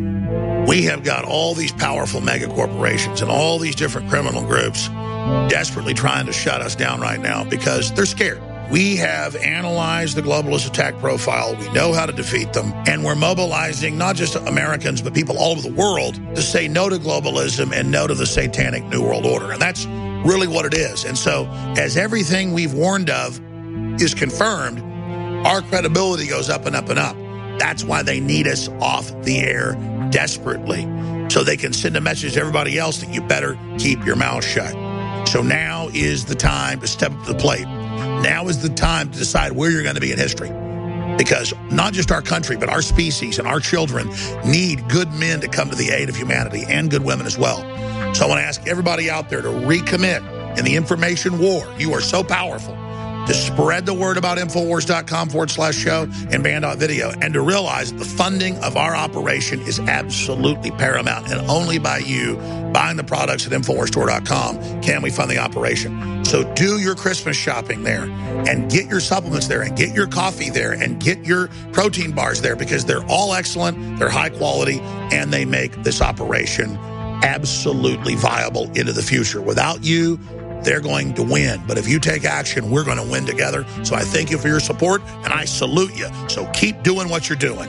And we have got all these powerful mega corporations and all these different criminal groups desperately trying to shut us down right now because they're scared. We have analyzed the globalist attack profile. We know how to defeat them. And we're mobilizing not just Americans, but people all over the world to say no to globalism and no to the satanic New World Order. And that's really what it is. And so as everything we've warned of is confirmed, our credibility goes up and up and up. That's why they need us off the air desperately, so they can send a message to everybody else that you better keep your mouth shut. So now is the time to step up to the plate. Now is the time to decide where you're going to be in history. Because not just our country, but our species and our children need good men to come to the aid of humanity and good women as well. So I want to ask everybody out there to recommit in the information war. You are so powerful. To spread the word about Infowars.com/show and Band.video, and to realize the funding of our operation is absolutely paramount, and only by you buying the products at InfoWarsStore.com can we fund the operation. So do your Christmas shopping there, and get your supplements there, and get your coffee there, and get your protein bars there, because they're all excellent, they're high quality, and they make this operation absolutely viable into the future. Without you, they're going to win. But if you take action, we're going to win together. So I thank you for your support, and I salute you. So keep doing what you're doing.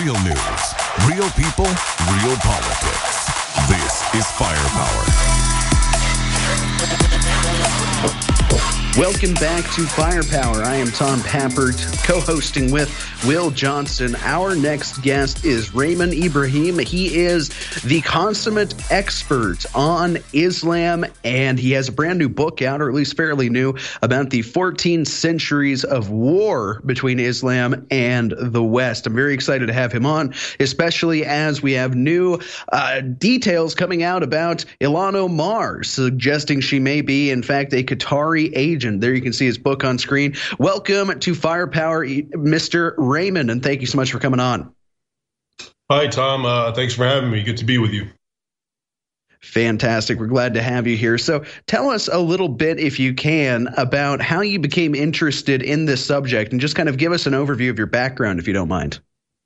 Real news, real people, real politics. This is Firepower. Welcome back to Firepower. I am Tom Pappert, co-hosting with Will Johnson. Our next guest is Raymond Ibrahim. He is the consummate expert on Islam, and he has a brand new book out, or at least fairly new, about the 14 centuries of war between Islam and the West. I'm very excited to have him on, especially as we have new details coming out about Ilhan Omar, suggesting she may be, in fact, a Qatari agent. There you can see his book on screen. Welcome to Firepower, Mr. Raymond, and thank you so much for coming on. Hi, Tom. Thanks for having me. Good to be with you. Fantastic. We're glad to have you here. So tell us a little bit, if you can, about how you became interested in this subject, and just kind of give us an overview of your background, if you don't mind.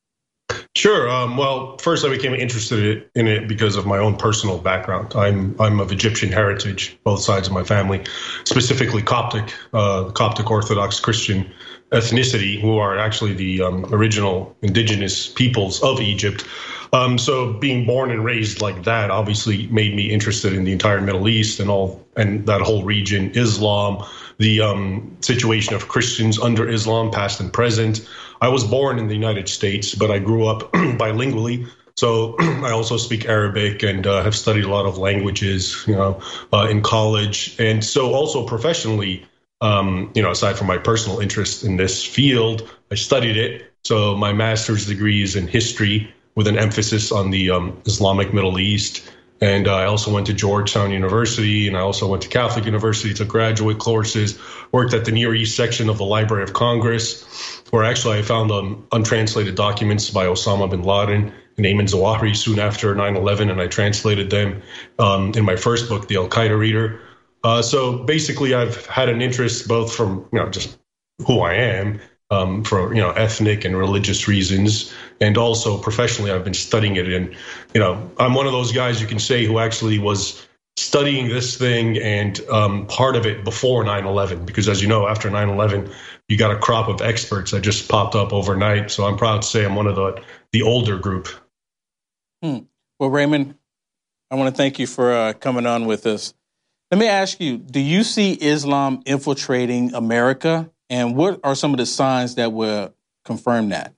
Sure. Well, first I became interested in it because of my own personal background. I'm of Egyptian heritage, both sides of my family, specifically Coptic Orthodox Christian ethnicity, who are actually the original indigenous peoples of Egypt. So being born and raised like that obviously made me interested in the entire Middle East and that whole region, Islam, the situation of Christians under Islam, past and present. I was born in the United States, but I grew up bilingually. So I also speak Arabic and have studied a lot of languages, in college. And so also professionally, aside from my personal interest in this field, I studied it. So my master's degree is in history with an emphasis on the Islamic Middle East. And I also went to Georgetown University, and I also went to Catholic University, took graduate courses, worked at the Near East section of the Library of Congress, where actually I found untranslated documents by Osama bin Laden and Ayman Zawahiri soon after 9/11, and I translated them in my first book, The Al-Qaeda Reader. So basically, I've had an interest both from just who I am, for ethnic and religious reasons, and also professionally I've been studying it. And I'm one of those guys, you can say, who actually was studying this thing and part of it before 9/11, because as you know, after 9/11 you got a crop of experts that just popped up overnight. So I'm proud to say I'm one of the older group. Well, Raymond, I want to thank you for coming on with us. Let me ask you, do you see Islam infiltrating America? And what are some of the signs that will confirm that?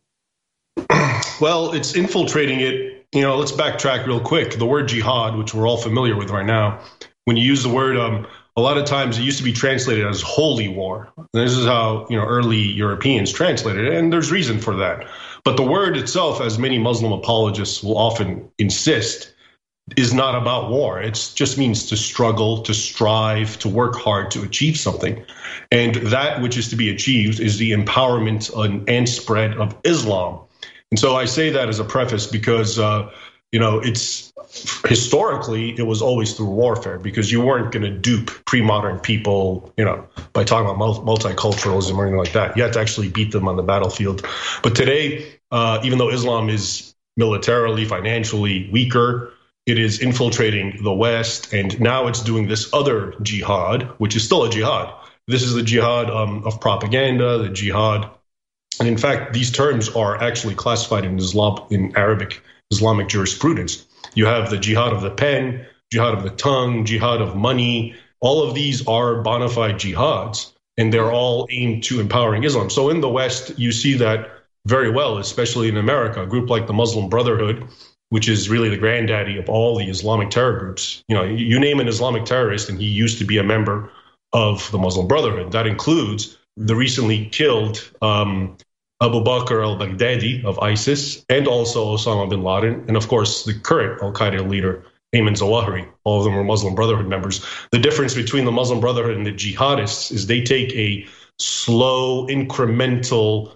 Well, it's infiltrating it. Let's backtrack real quick. The word jihad, which we're all familiar with right now, when you use the word, a lot of times it used to be translated as holy war. This is how, early Europeans translated it, and there's reason for that. But the word itself, as many Muslim apologists will often insist, is not about war. It just means to struggle, to strive, to work hard to achieve something. And that which is to be achieved is the empowerment and spread of Islam. And so I say that as a preface because, it's historically, it was always through warfare, because you weren't going to dupe pre-modern people, by talking about multiculturalism or anything like that. You had to actually beat them on the battlefield. But today, even though Islam is militarily, financially weaker, it is infiltrating the West, and now it's doing this other jihad, which is still a jihad. This is the jihad of propaganda, the jihad. And in fact, these terms are actually classified in Arabic Islamic jurisprudence. You have the jihad of the pen, jihad of the tongue, jihad of money. All of these are bona fide jihads, and they're all aimed to empowering Islam. So in the West, you see that very well, especially in America. A group like the Muslim Brotherhood, which is really the granddaddy of all the Islamic terror groups. You name an Islamic terrorist, and he used to be a member of the Muslim Brotherhood. That includes the recently killed Abu Bakr al-Baghdadi of ISIS, and also Osama bin Laden, and of course the current Al-Qaeda leader, Ayman Zawahiri. All of them were Muslim Brotherhood members. The difference between the Muslim Brotherhood and the jihadists is they take a slow, incremental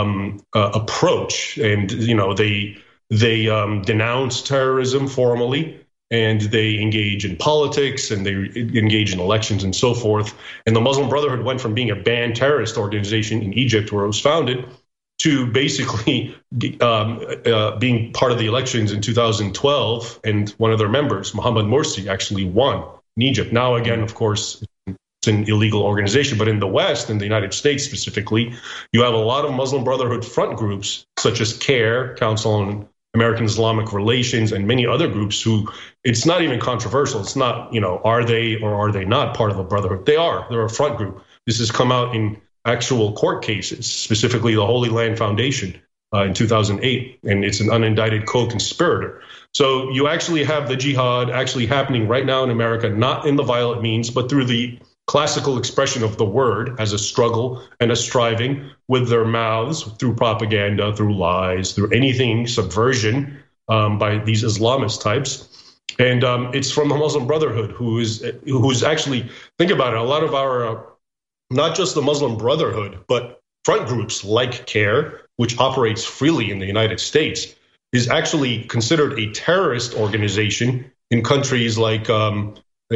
approach, and they denounce terrorism formally, and they engage in politics, and they engage in elections and so forth. And the Muslim Brotherhood went from being a banned terrorist organization in Egypt, where it was founded, to basically being part of the elections in 2012. And one of their members, Mohammed Morsi, actually won in Egypt. Now, again, of course, it's an illegal organization. But in the West, in the United States specifically, you have a lot of Muslim Brotherhood front groups, such as CARE, Council on American Islamic Relations, and many other groups who, it's not even controversial. It's not, are they or are they not part of a brotherhood? They are. They're a front group. This has come out in actual court cases, specifically the Holy Land Foundation in 2008, and it's an unindicted co-conspirator. So you actually have the jihad actually happening right now in America, not in the violent means, but through the classical expression of the word as a struggle and a striving with their mouths, through propaganda, through lies, through anything, subversion by these Islamist types. And it's from the Muslim Brotherhood, who's actually, think about it, a lot of our, not just the Muslim Brotherhood, but front groups like CARE, which operates freely in the United States, is actually considered a terrorist organization in countries like the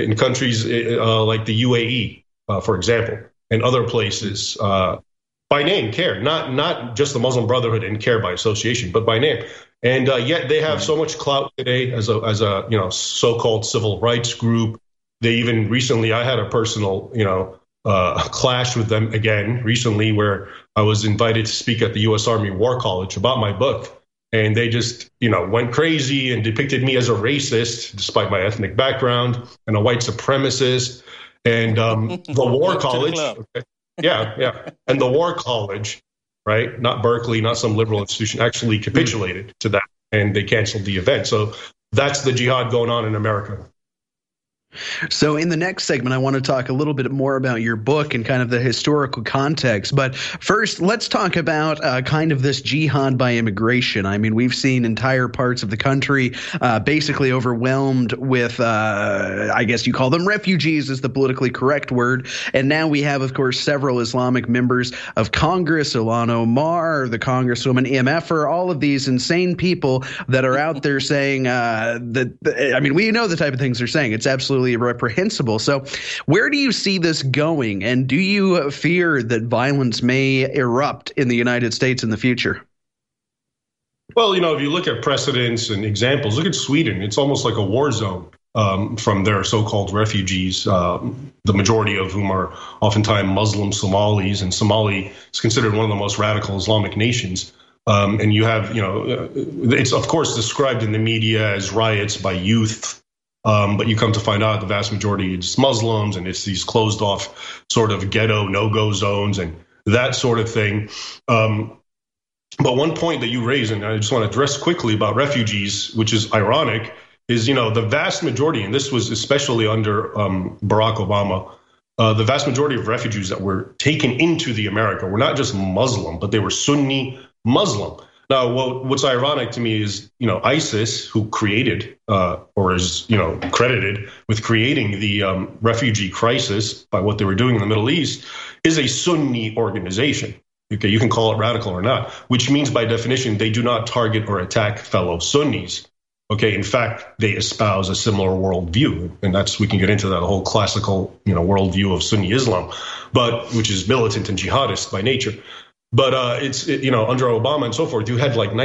UAE, for example, and other places. By name, CARE, not just the Muslim Brotherhood and CARE by association, but by name. And yet they have so much clout today as a so-called civil rights group. They even recently, I had a personal clash with them again recently, where I was invited to speak at the U.S. Army War College about my book. And they just, went crazy and depicted me as a racist, despite my ethnic background, and a white supremacist. And the War College, and the War College, right? Not Berkeley, not some liberal institution, actually capitulated to that, and they canceled the event. So that's the jihad going on in America. So in the next segment, I want to talk a little bit more about your book and kind of the historical context. But first, let's talk about kind of this jihad by immigration. I mean, we've seen entire parts of the country basically overwhelmed with, I guess you call them refugees is the politically correct word. And now we have, of course, several Islamic members of Congress, Ilhan Omar, the Congresswoman MFer, all of these insane people that are out there saying we know the type of things they're saying. It's absolutely reprehensible. So where do you see this going? And do you fear that violence may erupt in the United States in the future? Well, if you look at precedents and examples, look at Sweden. It's almost like a war zone from their so-called refugees, the majority of whom are oftentimes Muslim Somalis. And Somali is considered one of the most radical Islamic nations. And you have, it's of course described in the media as riots by youth. But you come to find out the vast majority is Muslims, and it's these closed off sort of ghetto no-go zones and that sort of thing. But one point that you raised, and I just want to address quickly about refugees, which is ironic, is, the vast majority, and this was especially under Barack Obama, the vast majority of refugees that were taken into the America were not just Muslim, but they were Sunni Muslim. Now, what's ironic to me is, ISIS, who created or is, credited with creating the refugee crisis by what they were doing in the Middle East, is a Sunni organization. Okay, you can call it radical or not, which means by definition, they do not target or attack fellow Sunnis. Okay, in fact, they espouse a similar worldview, and we can get into that whole classical, worldview of Sunni Islam, which is militant and jihadist by nature. But under Obama and so forth, you had like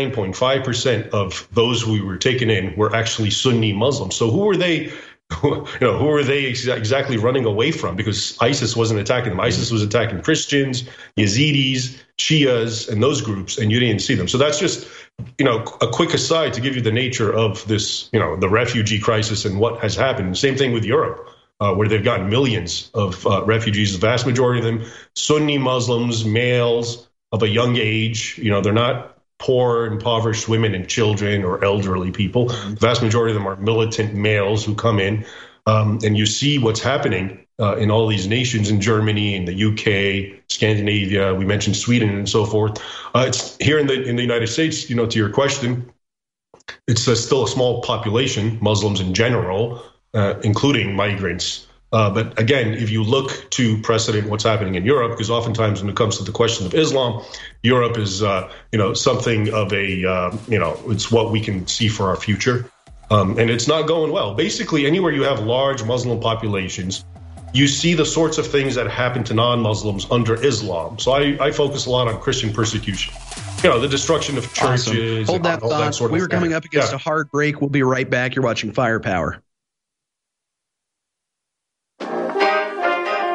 99.5% of those who were taken in were actually Sunni Muslims. So who were they? Who were they exactly running away from? Because ISIS wasn't attacking them. ISIS was attacking Christians, Yazidis, Shias, and those groups, and you didn't see them. So that's just, a quick aside to give you the nature of this, the refugee crisis and what has happened. Same thing with Europe. Where they've gotten millions of refugees, the vast majority of them Sunni Muslims, males of a young age. They're not poor, impoverished women and children or elderly people. The vast majority of them are militant males who come in. And you see what's happening in all these nations, in Germany, in the UK, Scandinavia. We mentioned Sweden and so forth. It's here in the United States, to your question, it's still a small population, Muslims in general, including migrants. But again, if you look to precedent what's happening in Europe, because oftentimes when it comes to the question of Islam, Europe is, something of a, it's what we can see for our future. And it's not going well. Basically, anywhere you have large Muslim populations, you see the sorts of things that happen to non-Muslims under Islam. So I focus a lot on Christian persecution. The destruction of churches. Awesome. Hold that thought. Sort of we were coming up against a hard break. We'll be right back. You're watching Firepower.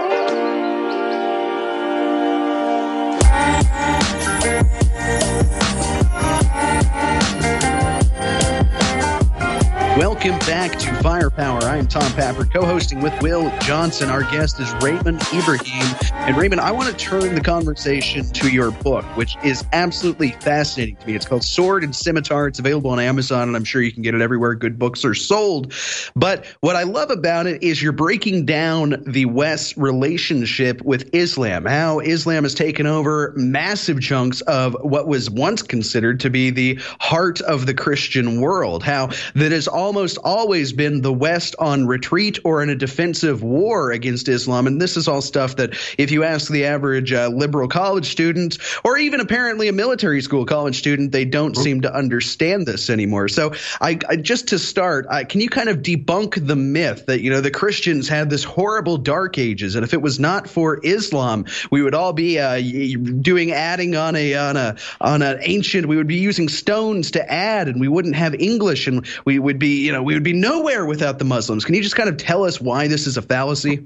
Welcome back to Firepower. I'm Tom Pappert, co-hosting with Will Johnson. Our guest is Raymond Ibrahim. And Raymond, I want to turn the conversation to your book, which is absolutely fascinating to me. It's called Sword and Scimitar. It's available on Amazon, and I'm sure you can get it everywhere good books are sold. But what I love about it is you're breaking down the West's relationship with Islam, how Islam has taken over massive chunks of what was once considered to be the heart of the Christian world, how that has almost always been the West on retreat or in a defensive war against Islam. And this is all stuff that if you ask the average liberal college student, or even apparently a military school college student, they don't seem to understand this anymore. So I just to start, can you kind of debunk the myth that, the Christians had this horrible dark ages, and if it was not for Islam, we would all be doing adding on an ancient, we would be using stones to add, and we wouldn't have English, and we would be nowhere without the Muslims. Can you just kind of tell us why this is a fallacy?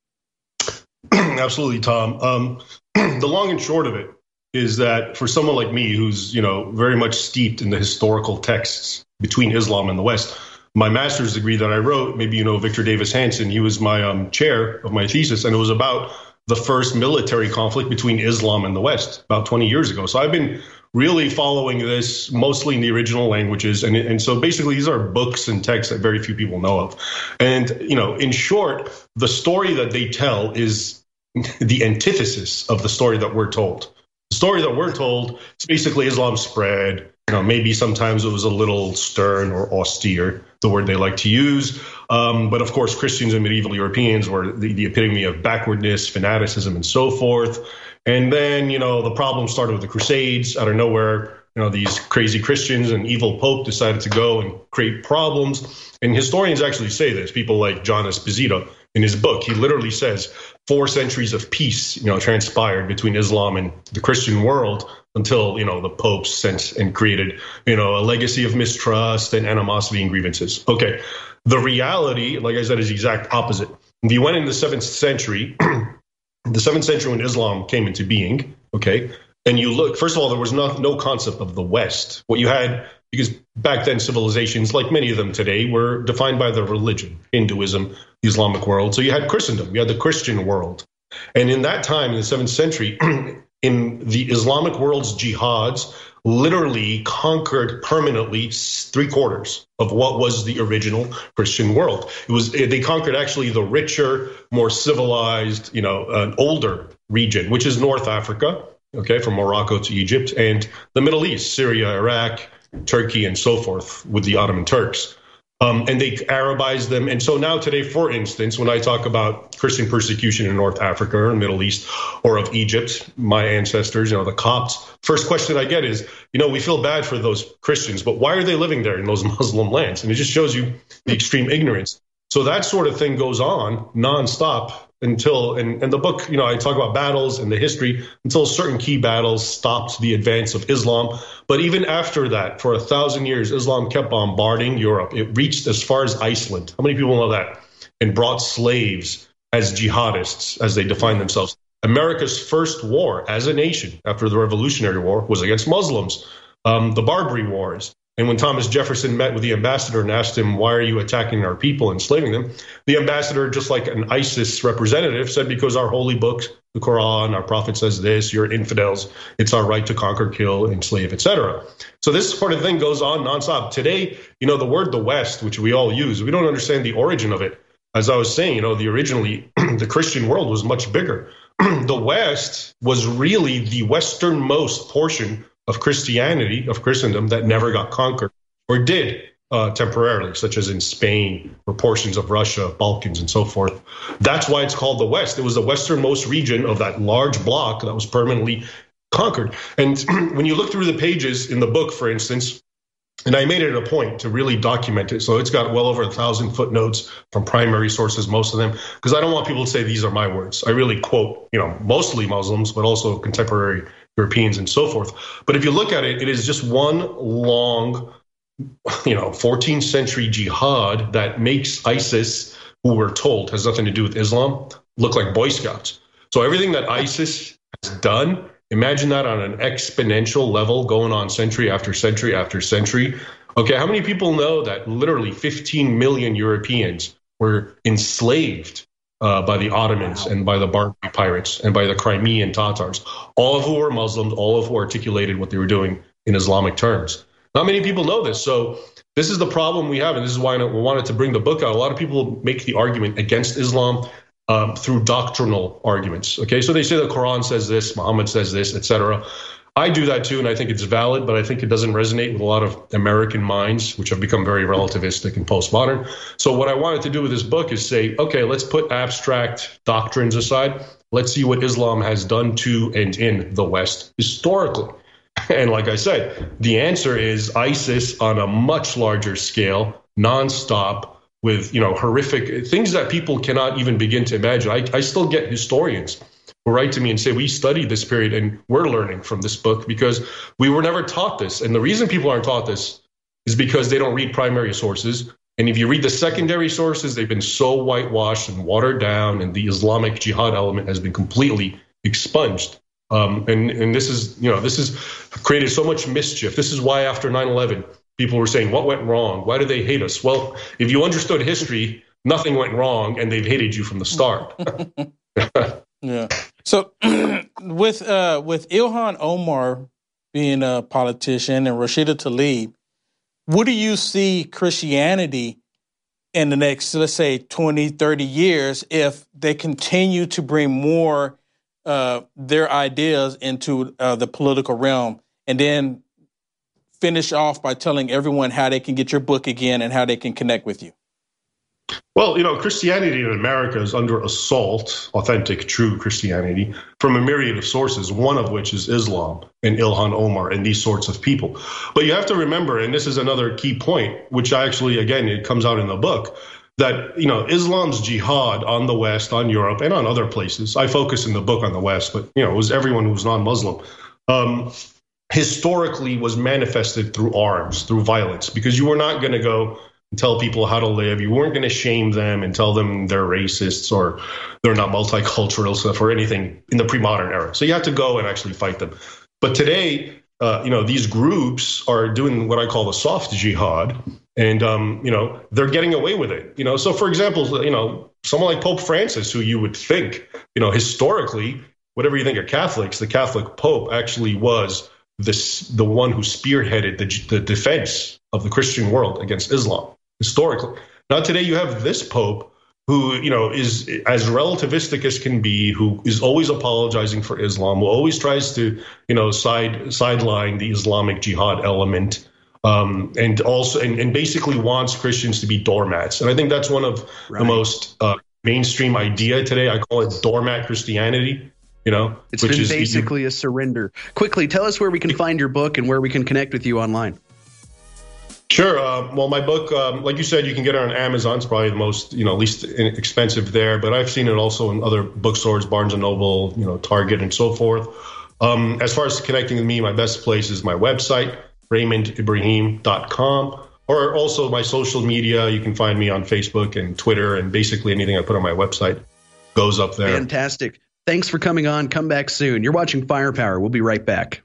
Absolutely, Tom. The long and short of it is that for someone like me, who's very much steeped in the historical texts between Islam and the West, my master's degree that I wrote, maybe Victor Davis Hanson, he was my chair of my thesis, and it was about the first military conflict between Islam and the West about 20 years ago. So I've been really following this mostly in the original languages. And so basically these are books and texts that very few people know of. And, in short, the story that they tell is the antithesis of the story that we're told. The story that we're told is basically Islam spread. Maybe sometimes it was a little stern or austere, the word they like to use. But of course, Christians and medieval Europeans were the epitome of backwardness, fanaticism, and so forth. And then, the problem started with the Crusades. Out of nowhere, these crazy Christians and evil Pope decided to go and create problems. And historians actually say this. People like John Esposito, in his book, he literally says 4 centuries of peace, transpired between Islam and the Christian world until, the popes sent and created, a legacy of mistrust and animosity and grievances. Okay. The reality, like I said, is the exact opposite. If you went in the 7th century, the 7th century when Islam came into being, okay, and you look, first of all, there was no concept of the West. What you had, because back then civilizations, like many of them today, were defined by the religion, Hinduism, the Islamic world. So you had Christendom, you had the Christian world. And in that time, in the 7th century, in the Islamic world's jihads, literally conquered permanently 3/4 of what was the original Christian world. They conquered actually the richer, more civilized, an older region, which is North Africa, okay, from Morocco to Egypt, and the Middle East, Syria, Iraq, Turkey, and so forth, with the Ottoman Turks. And they Arabized them. And so now today, for instance, when I talk about Christian persecution in North Africa or Middle East or of Egypt, my ancestors, the Copts, first question I get is, we feel bad for those Christians, but why are they living there in those Muslim lands? And it just shows you the extreme ignorance. So that sort of thing goes on nonstop until, and the book, I talk about battles and the history until certain key battles stopped the advance of Islam. But even after that, for 1,000 years, Islam kept bombarding Europe. It reached as far as Iceland. How many people know that? And brought slaves as jihadists, as they define themselves. America's first war as a nation after the Revolutionary War was against Muslims, the Barbary Wars. And when Thomas Jefferson met with the ambassador and asked him, why are you attacking our people, enslaving them? The ambassador, just like an ISIS representative, said, because our holy books, the Quran, our prophet says this, you're infidels, it's our right to conquer, kill, enslave, etc. So this sort of thing goes on nonstop. Today, the word the West, which we all use, we don't understand the origin of it. As I was saying, originally the Christian world was much bigger. The West was really the westernmost portion of Christianity, of Christendom, that never got conquered, or did temporarily, such as in Spain or portions of Russia, Balkans, and so forth. That's why it's called the West. It was the westernmost region of that large block that was permanently conquered. And when you look through the pages in the book, for instance, and I made it a point to really document it. So it's got well over 1,000 footnotes from primary sources, most of them, because I don't want people to say these are my words. I really quote, mostly Muslims, but also contemporary Europeans and so forth. But if you look at it, it is just one long, 14th century jihad that makes ISIS, who we're told has nothing to do with Islam, look like Boy Scouts. So everything that ISIS has done, imagine that on an exponential level going on century after century after century. Okay, how many people know that literally 15 million Europeans were enslaved by the Ottomans and by the Barbary pirates and by the Crimean Tatars, all of who were Muslims, all of who articulated what they were doing in Islamic terms? Not many people know this. So this is the problem we have, and this is why we wanted to bring the book out. A lot of people make the argument against Islam through doctrinal arguments. Okay, so they say the Quran says this, Muhammad says this, etc. I do that too, and I think it's valid, but I think it doesn't resonate with a lot of American minds, which have become very relativistic and postmodern. So what I wanted to do with this book is say, okay, let's put abstract doctrines aside. Let's see what Islam has done to and in the West historically. And like I said, the answer is ISIS on a much larger scale, nonstop, with horrific things that people cannot even begin to imagine. I still get historians who write to me and say, we studied this period and we're learning from this book because we were never taught this. And the reason people aren't taught this is because they don't read primary sources. And if you read the secondary sources, they've been so whitewashed and watered down, and the Islamic jihad element has been completely expunged. And this has created so much mischief. This is why after 9/11, people were saying, what went wrong? Why do they hate us? Well, if you understood history, nothing went wrong, and they've hated you from the start. Yeah. So with Ilhan Omar being a politician and Rashida Tlaib, what do you see Christianity in the next, let's say, 20, 30 years if they continue to bring more their ideas into the political realm, and then finish off by telling everyone how they can get your book again and how they can connect with you? Well, Christianity in America is under assault, authentic, true Christianity, from a myriad of sources, one of which is Islam and Ilhan Omar and these sorts of people. But you have to remember, and this is another key point, which actually, again, it comes out in the book, that, Islam's jihad on the West, on Europe, and on other places, I focus in the book on the West, but, it was everyone who was non-Muslim, historically was manifested through arms, through violence, because you were not going to go and tell people how to live. You weren't going to shame them and tell them they're racists or they're not multicultural stuff or anything in the pre-modern era. So you have to go and actually fight them. But today, these groups are doing what I call the soft jihad, and, they're getting away with it. So for example, someone like Pope Francis, who you would think, historically, whatever you think of Catholics, the Catholic Pope actually was the one who spearheaded the defense of the Christian world against Islam historically. Now today you have this Pope who is as relativistic as can be, who is always apologizing for Islam, who always tries to sideline the Islamic jihad element, and also and basically wants Christians to be doormats. And I think that's one of the most mainstream idea today. I call it doormat Christianity. It's been basically a surrender. Quickly, tell us where we can find your book and where we can connect with you online. Sure. Well, my book, like you said, you can get it on Amazon. It's probably the most, least expensive there. But I've seen it also in other bookstores, Barnes and Noble, Target, and so forth. As far as connecting with me, my best place is my website, RaymondIbrahim.com, or also my social media. You can find me on Facebook and Twitter, and basically anything I put on my website goes up there. Fantastic. Thanks for coming on. Come back soon. You're watching Firepower. We'll be right back.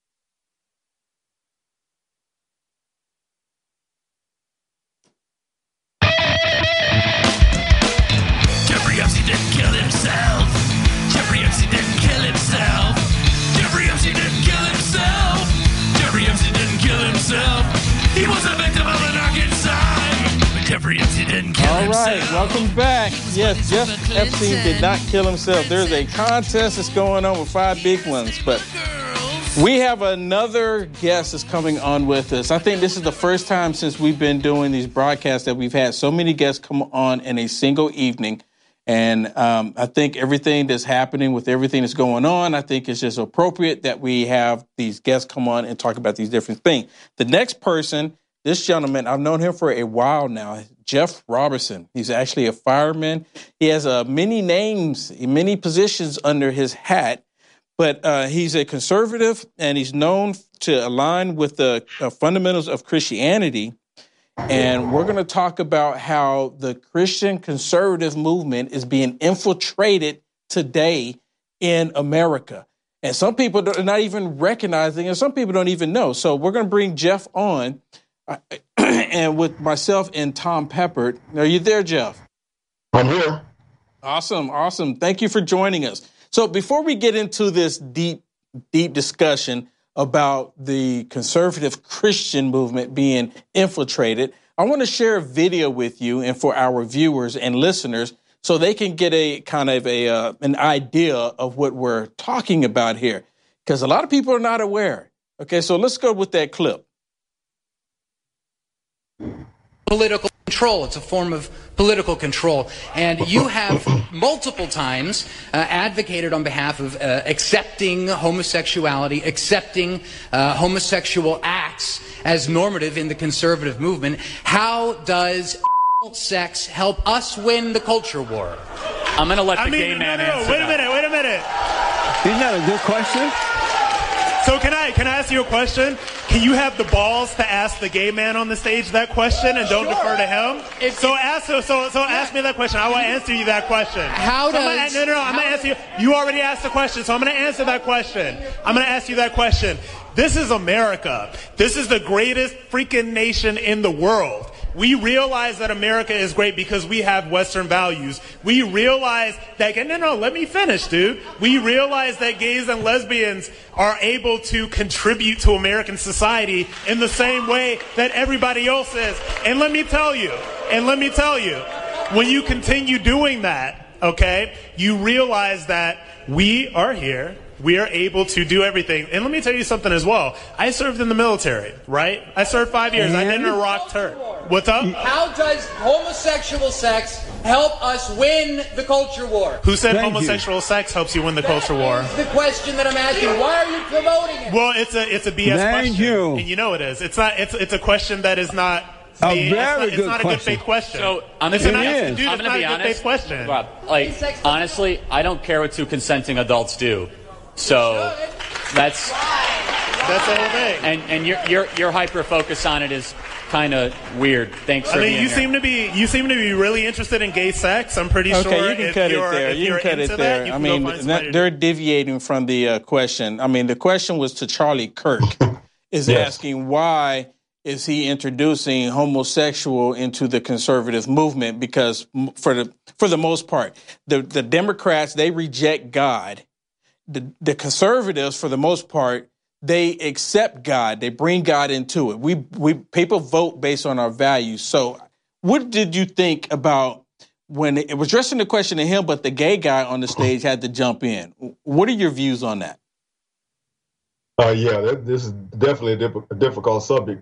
Jeffrey Epstein didn't kill himself. Jeffrey Epstein didn't kill himself. Jeffrey Epstein didn't kill himself. Jeffrey Epstein didn't kill himself. He was a victim of an archetype. But Jeffrey Epstein didn't kill himself. All right, welcome back. Yes, Jeff Epstein did not kill himself. There's a contest that's going on with 5 big ones, but we have another guest that's coming on with us. I think this is the first time since we've been doing these broadcasts that we've had so many guests come on in a single evening. And I think everything that's happening with everything that's going on, I think it's just appropriate that we have these guests come on and talk about these different things. The next person, this gentleman, I've known him for a while now, Jeff Robertson. He's actually a fireman. He has many names, many positions under his hat, but he's a conservative, and he's known to align with the fundamentals of Christianity. And we're going to talk about how the Christian conservative movement is being infiltrated today in America. And some people are not even recognizing, and some people don't even know. So we're going to bring Jeff on. and with myself and Tom Peppert. Are you there, Jeff? I'm here. Awesome. Thank you for joining us. So before we get into this deep discussion about the conservative Christian movement being infiltrated, I want to share a video with you and for our viewers and listeners so they can get a kind of an idea of what we're talking about here, because a lot of people are not aware. Okay, so let's go with that clip. Political control. It's a form of political control. And you have multiple times advocated on behalf of accepting homosexuality, accepting homosexual acts as normative in the conservative movement. How does sex help us win the culture war? I'm going to let the gay man answer. Wait a minute. Isn't that a good question? So can I ask you a question? Can you have the balls to ask the gay man on the stage that question and don't defer to him? Ask me that question. I will answer you that question. I'm going to answer you. You already asked the question, so I'm going to answer that question. I'm going to ask you that question. This is America. This is the greatest freaking nation in the world. We realize that America is great because we have Western values. We realize that, let me finish, dude. We realize that gays and lesbians are able to contribute to American society in the same way that everybody else is. And let me tell you, when you continue doing that, okay, you realize that we are here. We are able to do everything. And let me tell you something as well. I served in the military, right? I served 5 years. I didn't Iraq turn. What's up? How does homosexual sex help us win the culture war? Who said homosexual sex helps you win the culture war? That's the question that I'm asking. Why are you promoting it? Well, it's a BS question. And you know it is. It's a question that is not... It's not a good faith question. So I'm going to be honest. Question. Rob, honestly, I don't care what two consenting adults do. So that's the whole thing. And your hyper focus on it is kind of weird. Thanks for being here. You seem to be really interested in gay sex. I'm pretty sure. Okay, you can cut it there. You can cut it there. I mean, they're deviating from the question. I mean, the question was to Charlie Kirk, is asking why is he introducing homosexual into the conservative movement? Because for the most part, the Democrats, they reject God. The conservatives, for the most part, they accept God. They bring God into it. We people vote based on our values. So what did you think about when it was addressing the question to him, but the gay guy on the stage had to jump in? What are your views on that? This is definitely a difficult subject.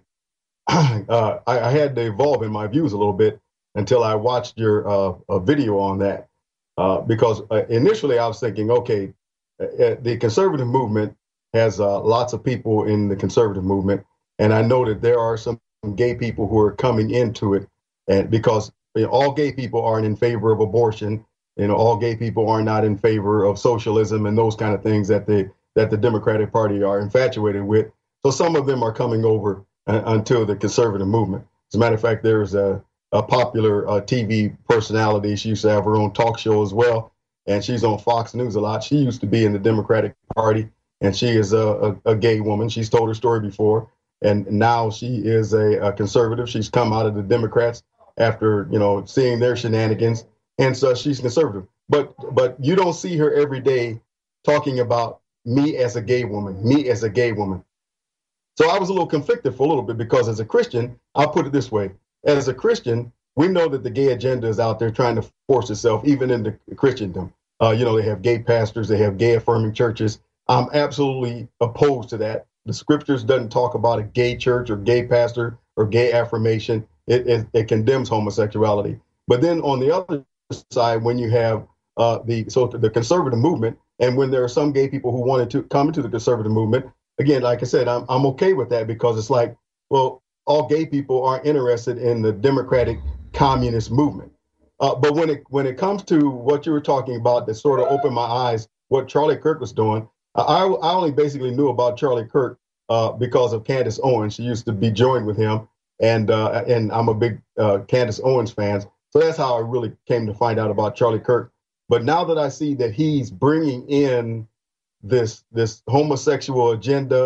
I had to evolve in my views a little bit until I watched your video on that. Because initially I was thinking, okay, the conservative movement has lots of people in the conservative movement, and I know that there are some gay people who are coming into it, and because all gay people aren't in favor of abortion, all gay people are not in favor of socialism and those kind of things that the Democratic Party are infatuated with. So some of them are coming over until the conservative movement. As a matter of fact, there's a popular TV personality. She used to have her own talk show as well. And she's on Fox News a lot. She used to be in the Democratic Party, and she is a gay woman. She's told her story before, and now she is a conservative. She's come out of the Democrats after seeing their shenanigans, and so she's conservative. But you don't see her every day talking about me as a gay woman, me as a gay woman. So I was a little conflicted for a little bit because as a Christian, I'll put it this way: as a Christian, we know that the gay agenda is out there trying to force itself, even into Christendom. They have gay pastors, they have gay affirming churches. I'm absolutely opposed to that. The scriptures doesn't talk about a gay church or gay pastor or gay affirmation. It condemns homosexuality. But then on the other side, when you have the conservative movement, and when there are some gay people who wanted to come into the conservative movement, again, like I said, I'm okay with that because it's like, well, all gay people aren't interested in the democratic communist movement. But when it comes to what you were talking about, that sort of opened my eyes, what Charlie Kirk was doing, I only basically knew about Charlie Kirk because of Candace Owens. She used to be joined with him, and I'm a big Candace Owens fan. So that's how I really came to find out about Charlie Kirk. But now that I see that he's bringing in this homosexual agenda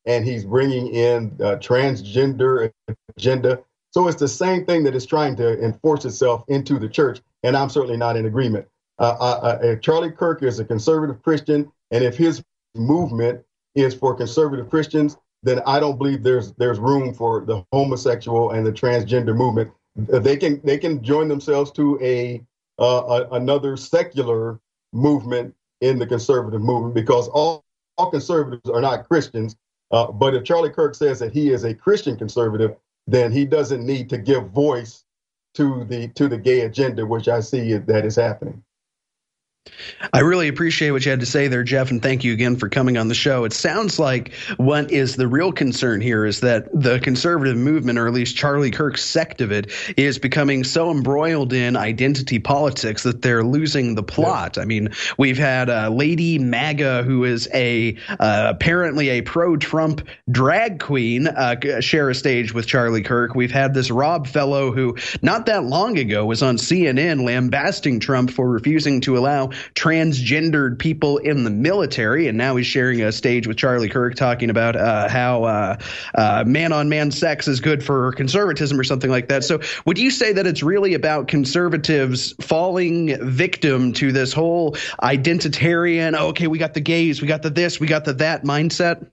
and he's bringing in transgender agenda. So it's the same thing that is trying to enforce itself into the church, and I'm certainly not in agreement. Charlie Kirk is a conservative Christian, and if his movement is for conservative Christians, then I don't believe there's room for the homosexual and the transgender movement. They can join themselves to another secular movement in the conservative movement, because all conservatives are not Christians. But if Charlie Kirk says that he is a Christian conservative, then he doesn't need to give voice to the gay agenda, which I see that is happening. I really appreciate what you had to say there, Jeff, and thank you again for coming on the show. It sounds like what is the real concern here is that the conservative movement, or at least Charlie Kirk's sect of it, is becoming so embroiled in identity politics that they're losing the plot. Yeah. I mean, we've had Lady MAGA, who is apparently a pro-Trump drag queen, share a stage with Charlie Kirk. We've had this Rob fellow who not that long ago was on CNN lambasting Trump for refusing to allow transgendered people in the military, and now he's sharing a stage with Charlie Kirk talking about how man-on-man sex is good for conservatism or something like that. So would you say that it's really about conservatives falling victim to this whole identitarian, okay, we got the gays, we got the this, we got the that mindset?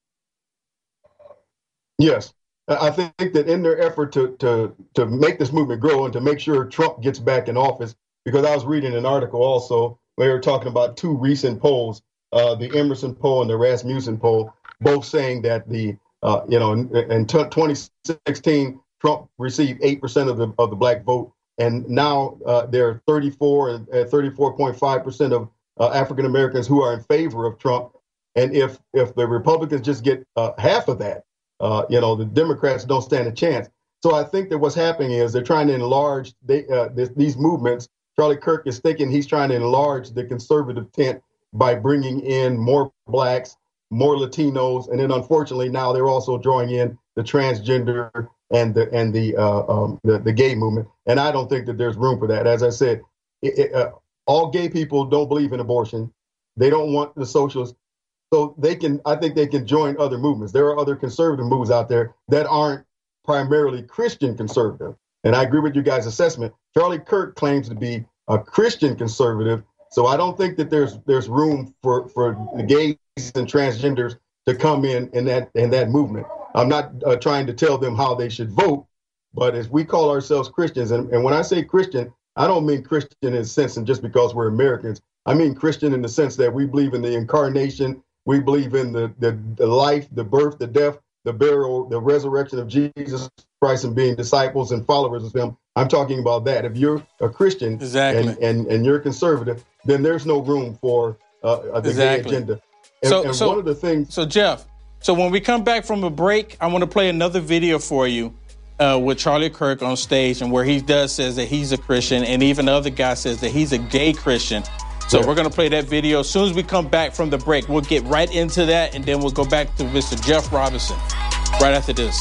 Yes. I think that in their effort to make this movement grow and to make sure Trump gets back in office, because I was reading an article also where they were talking about two recent polls, the Emerson poll and the Rasmussen poll, both saying that in 2016, Trump received 8% of the black vote, and now there are 34.5% of African Americans who are in favor of Trump. And if the Republicans just get half of that, the Democrats don't stand a chance. So I think that what's happening is they're trying to enlarge these movements. Charlie Kirk is thinking he's trying to enlarge the conservative tent by bringing in more blacks, more Latinos, and then unfortunately now they're also drawing in the transgender and the gay movement. And I don't think that there's room for that. As I said, all gay people don't believe in abortion. They don't want the socialists. So I think they can join other movements. There are other conservative movements out there that aren't primarily Christian conservative. And I agree with you guys' assessment. Charlie Kirk claims to be a Christian conservative, so I don't think that there's room for the gays and transgenders to come in that movement. I'm not trying to tell them how they should vote, but as we call ourselves Christians, and when I say Christian, I don't mean Christian in the sense and just because we're Americans. I mean Christian in the sense that we believe in the incarnation, we believe in the life, the birth, the death, the burial, the resurrection of Jesus Christ, and being disciples and followers of him. I'm talking about that. If you're a Christian and you're conservative, then there's no room for the gay agenda. And one of the things. So Jeff, when we come back from a break, I want to play another video for you with Charlie Kirk on stage, and where he says that he's a Christian, and even the other guy says that he's a gay Christian. So we're going to play that video. As soon as we come back from the break, we'll get right into that, and then we'll go back to Mr. Jeff Robinson right after this.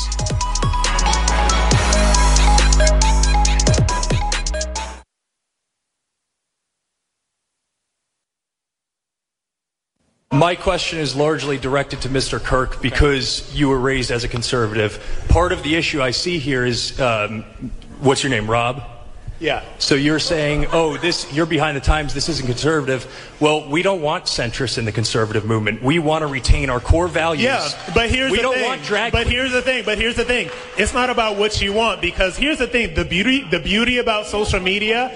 My question is largely directed to Mr. Kirk because you were raised as a conservative. Part of the issue I see here is, what's your name, Rob? Yeah. So you're saying, you're behind the times, this isn't conservative. Well, we don't want centrists in the conservative movement. We want to retain our core values. Yeah, but here's the thing. We don't want drag. But here's the thing. It's not about what you want, because here's the thing. The beauty about social media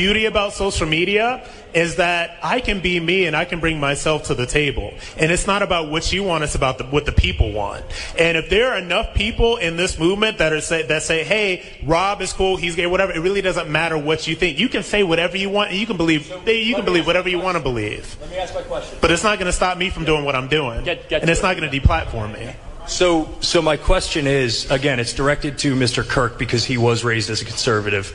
is that I can be me and I can bring myself to the table. And it's not about what you want, it's about what the people want. And if there are enough people in this movement that say, hey, Rob is cool, he's gay, whatever, it really doesn't matter what you think. You can say whatever you want, and you can believe whatever you want to believe. Let me ask my question. But it's not going to stop me from doing what I'm doing. And it's not going to deplatform me. So my question is, again, it's directed to Mr. Kirk because he was raised as a conservative.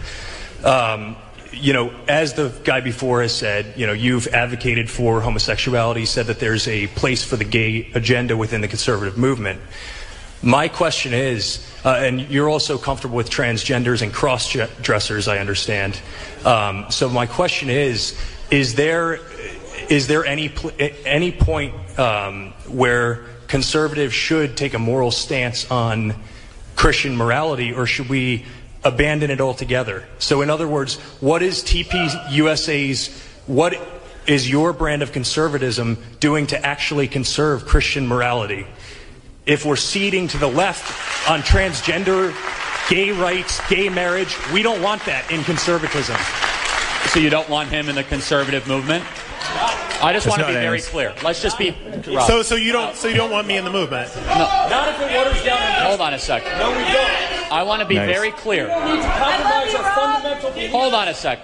As the guy before has said, you've advocated for homosexuality, said that there's a place for the gay agenda within the conservative movement. My question is, and you're also comfortable with transgenders and cross-dressers, I understand. So my question is there any point where conservatives should take a moral stance on Christian morality, or should we abandon it altogether? So in other words, what is what is your brand of conservatism doing to actually conserve Christian morality? If we're ceding to the left on transgender, gay rights, gay marriage, we don't want that in conservatism. So you don't want him in the conservative movement? I just want to be very clear. Let's just be. Rob. So you don't want me in the movement? No. Not if it waters down. Hold on a second. No, we don't. I want to be very clear. We don't need to compromise our fundamental beliefs. Hold on a sec.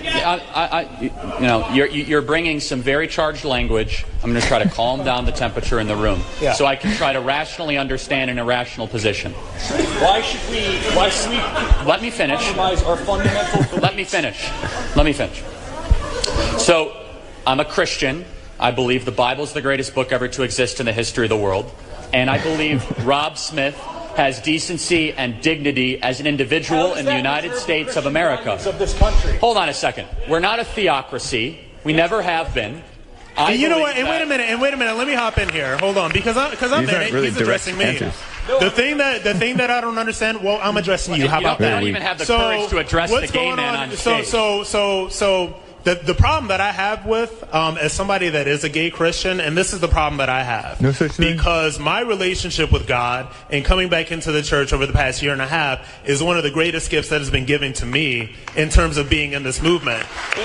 You're bringing some very charged language. I'm going to try to calm down the temperature in the room, so I can try to rationally understand an irrational position. Why should we? Let me finish. Compromise our fundamental beliefs? Let me finish. So, I'm a Christian. I believe the Bible is the greatest book ever to exist in the history of the world. And I believe Rob Smith has decency and dignity as an individual in the United States of America. Of this country. Hold on a second. We're not a theocracy. We never have been. You know what? And wait a minute. Let me hop in here. Hold on, because I'm in it. He's addressing me. The thing that I don't understand. Well, I'm addressing you. How about that? You don't even have the courage to address the gay man on stage. So the problem that I have with as somebody that is a gay Christian, and this is the problem that I have, because my relationship with God and coming back into the church over the past year and a half is one of the greatest gifts that has been given to me in terms of being in this movement.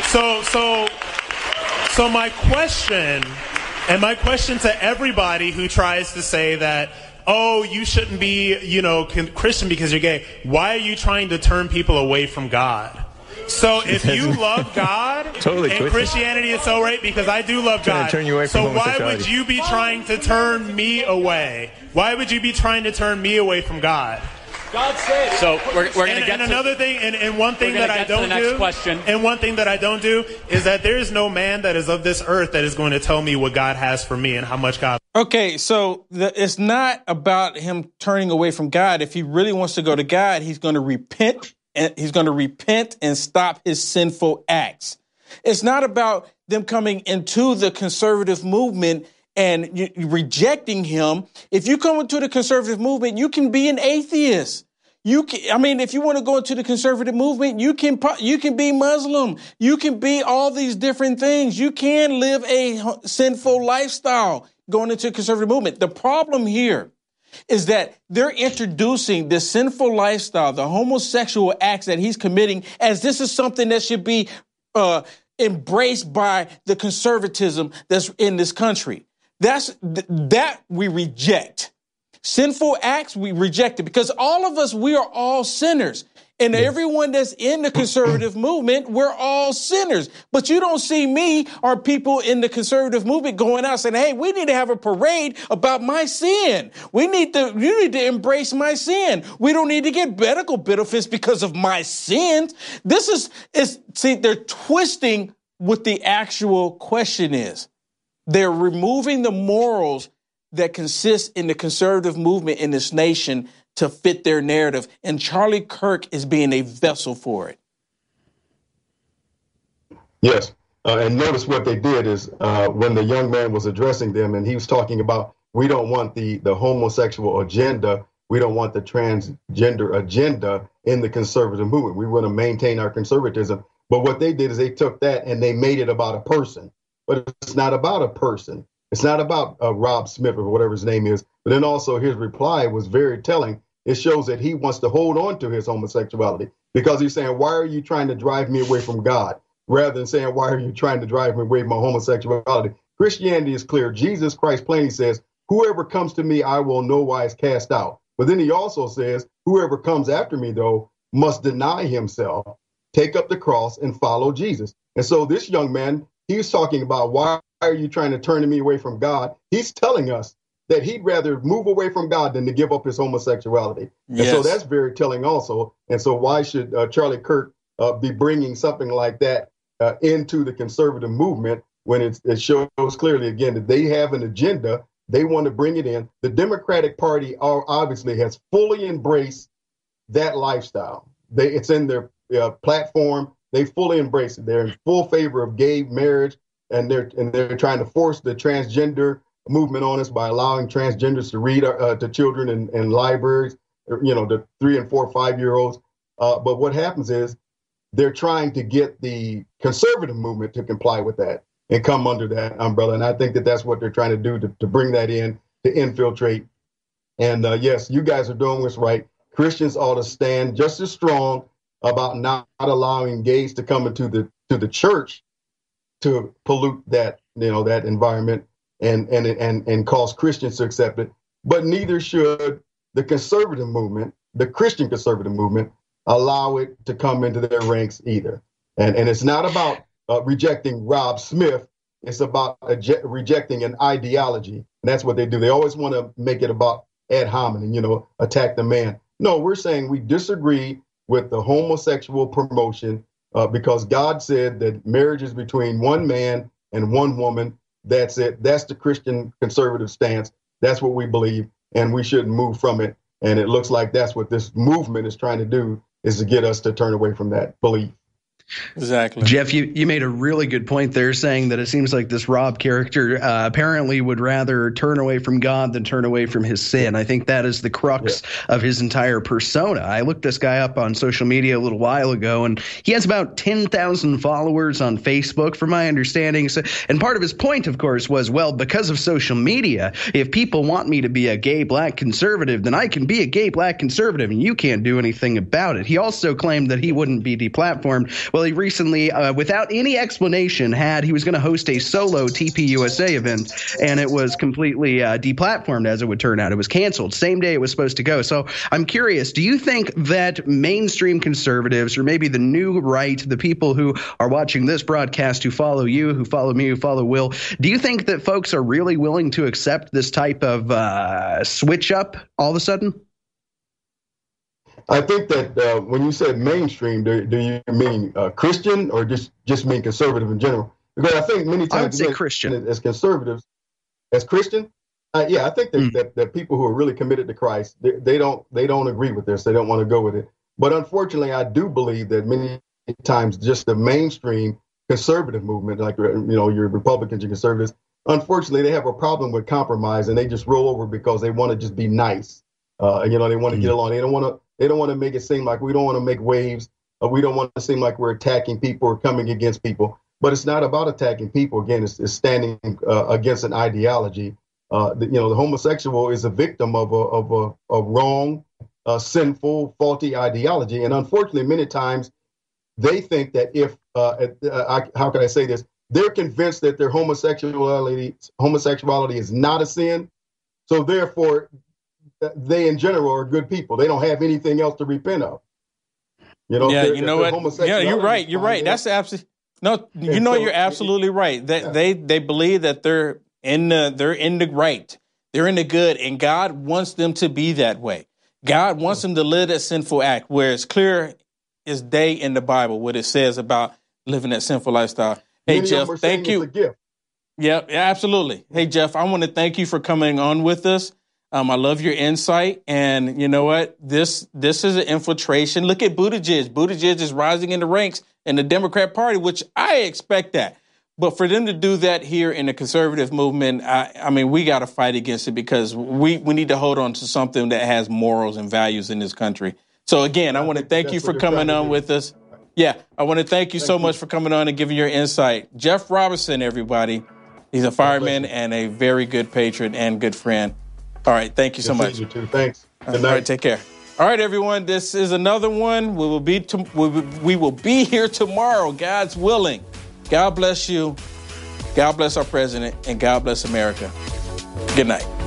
So my question to everybody who tries to say that, oh, you shouldn't be, Christian because you're gay. Why are you trying to turn people away from God? So if you love God and Christianity is so right, because I do love God, so why would you be trying to turn me away? Why would you be trying to turn me away from God? God said. So we're going to get to another thing, and one thing that I don't do. And one thing that I don't do is that there is no man that is of this earth that is going to tell me what God has for me and how much God. Okay, so it's not about him turning away from God. If he really wants to go to God, he's going to repent. And he's going to repent and stop his sinful acts. It's not about them coming into the conservative movement and rejecting him. If you come into the conservative movement, you can be an atheist. If you want to go into the conservative movement, you can be Muslim. You can be all these different things. You can live a sinful lifestyle going into the conservative movement. The problem here is that they're introducing this sinful lifestyle, the homosexual acts that he's committing, as this is something that should be embraced by the conservatism that's in this country. That we reject. Sinful acts, we reject it, because all of us, we are all sinners. And everyone that's in the conservative movement, we're all sinners. But you don't see me or people in the conservative movement going out saying, hey, we need to have a parade about my sin. You need to embrace my sin. We don't need to get medical benefits because of my sins. They're twisting what the actual question is. They're removing the morals that consist in the conservative movement in this nation to fit their narrative. And Charlie Kirk is being a vessel for it. Yes. And notice what they did is when the young man was addressing them and he was talking about, we don't want the homosexual agenda. We don't want the transgender agenda in the conservative movement. We want to maintain our conservatism. But what they did is they took that and they made it about a person. But it's not about a person. It's not about Rob Smith or whatever his name is. But then also his reply was very telling. It shows that he wants to hold on to his homosexuality because he's saying, why are you trying to drive me away from God? Rather than saying, why are you trying to drive me away from my homosexuality? Christianity is clear. Jesus Christ plainly says, whoever comes to me, I will no wise cast out. But then he also says, whoever comes after me, though, must deny himself, take up the cross and follow Jesus. And so this young man, he's talking about, why are you trying to turn me away from God? He's telling us that he'd rather move away from God than to give up his homosexuality. Yes. And so that's very telling also. And so why should Charlie Kirk be bringing something like that into the conservative movement when it shows clearly, again, that they have an agenda. They want to bring it in. The Democratic Party obviously has fully embraced that lifestyle. It's in their platform. They fully embrace it. They're in full favor of gay marriage. And they're trying to force the transgender movement on us by allowing transgenders to read to children in libraries, the 3 and 4, 5-year-olds. But what happens is they're trying to get the conservative movement to comply with that and come under that umbrella. And I think that that's what they're trying to do to bring that in, to infiltrate. And yes, you guys are doing what's right. Christians ought to stand just as strong about not allowing gays to come into the church to pollute that, that environment and cause Christians to accept it. But neither should the conservative movement, the Christian conservative movement, allow it to come into their ranks either. And it's not about rejecting Rob Smith. It's about rejecting an ideology. And that's what they do. They always want to make it about ad hominem, attack the man. No, we're saying we disagree with the homosexual promotion because God said that marriage is between one man and one woman. That's it. That's the Christian conservative stance. That's what we believe, and we shouldn't move from it. And it looks like that's what this movement is trying to do, is to get us to turn away from that belief. Exactly. Jeff, you made a really good point there, saying that it seems like this Rob character apparently would rather turn away from God than turn away from his sin. I think that is the crux of his entire persona. I looked this guy up on social media a little while ago, and he has about 10,000 followers on Facebook, from my understanding. So, and part of his point, of course, was, well, because of social media, if people want me to be a gay black conservative, then I can be a gay black conservative, and you can't do anything about it. He also claimed that he wouldn't be deplatformed. Well, he recently, without any explanation, he was going to host a solo TPUSA event, and it was completely deplatformed, as it would turn out. It was canceled same day it was supposed to go. So I'm curious, do you think that mainstream conservatives, or maybe the new right, the people who are watching this broadcast, who follow you, who follow me, who follow Will, do you think that folks are really willing to accept this type of switch up all of a sudden? I think that when you say mainstream, do you mean Christian or just mean conservative in general? Because I think many times I would say Christian. As conservatives, as Christian, I think that people who are really committed to Christ, they don't agree with this. They don't want to go with it. But unfortunately, I do believe that many times just the mainstream conservative movement, like your Republicans and conservatives, unfortunately, they have a problem with compromise, and they just roll over because they want to just be nice. They want to get along. They don't want to make it seem like we don't want to make waves. We don't want to seem like we're attacking people or coming against people. But it's not about attacking people. Again, it's standing against an ideology. The homosexual is a victim of a wrong, sinful, faulty ideology. And unfortunately, many times they think that if how can I say this? They're convinced that their homosexuality is not a sin. So therefore, they in general are good people. They don't have anything else to repent of. Yeah, you know what? Yeah, you're right. You're right. That's absolutely you're absolutely right. That they believe that they're in the right. They're in the good, and God wants them to be that way. God wants them to live that sinful act, where it's clear as day in the Bible what it says about living that sinful lifestyle. Hey, Jeff, thank you. Yeah, absolutely. Hey, Jeff, I want to thank you for coming on with us. I love your insight. And you know what? This is an infiltration. Look at Buttigieg. Buttigieg is rising in the ranks in the Democrat Party, which I expect that. But for them to do that here in the conservative movement, I mean, we got to fight against it, because we need to hold on to something that has morals and values in this country. So, again, I want to thank you for coming on with us. Yeah, I want to thank you so much for coming on and giving your insight. Jeff Robinson, everybody. He's a fireman and a very good patron and good friend. All right. Thank you so much. You too. Thanks. Good night. All right. Take care. All right, everyone. This is another one. We will be here tomorrow, God's willing. God bless you. God bless our president, and God bless America. Good night.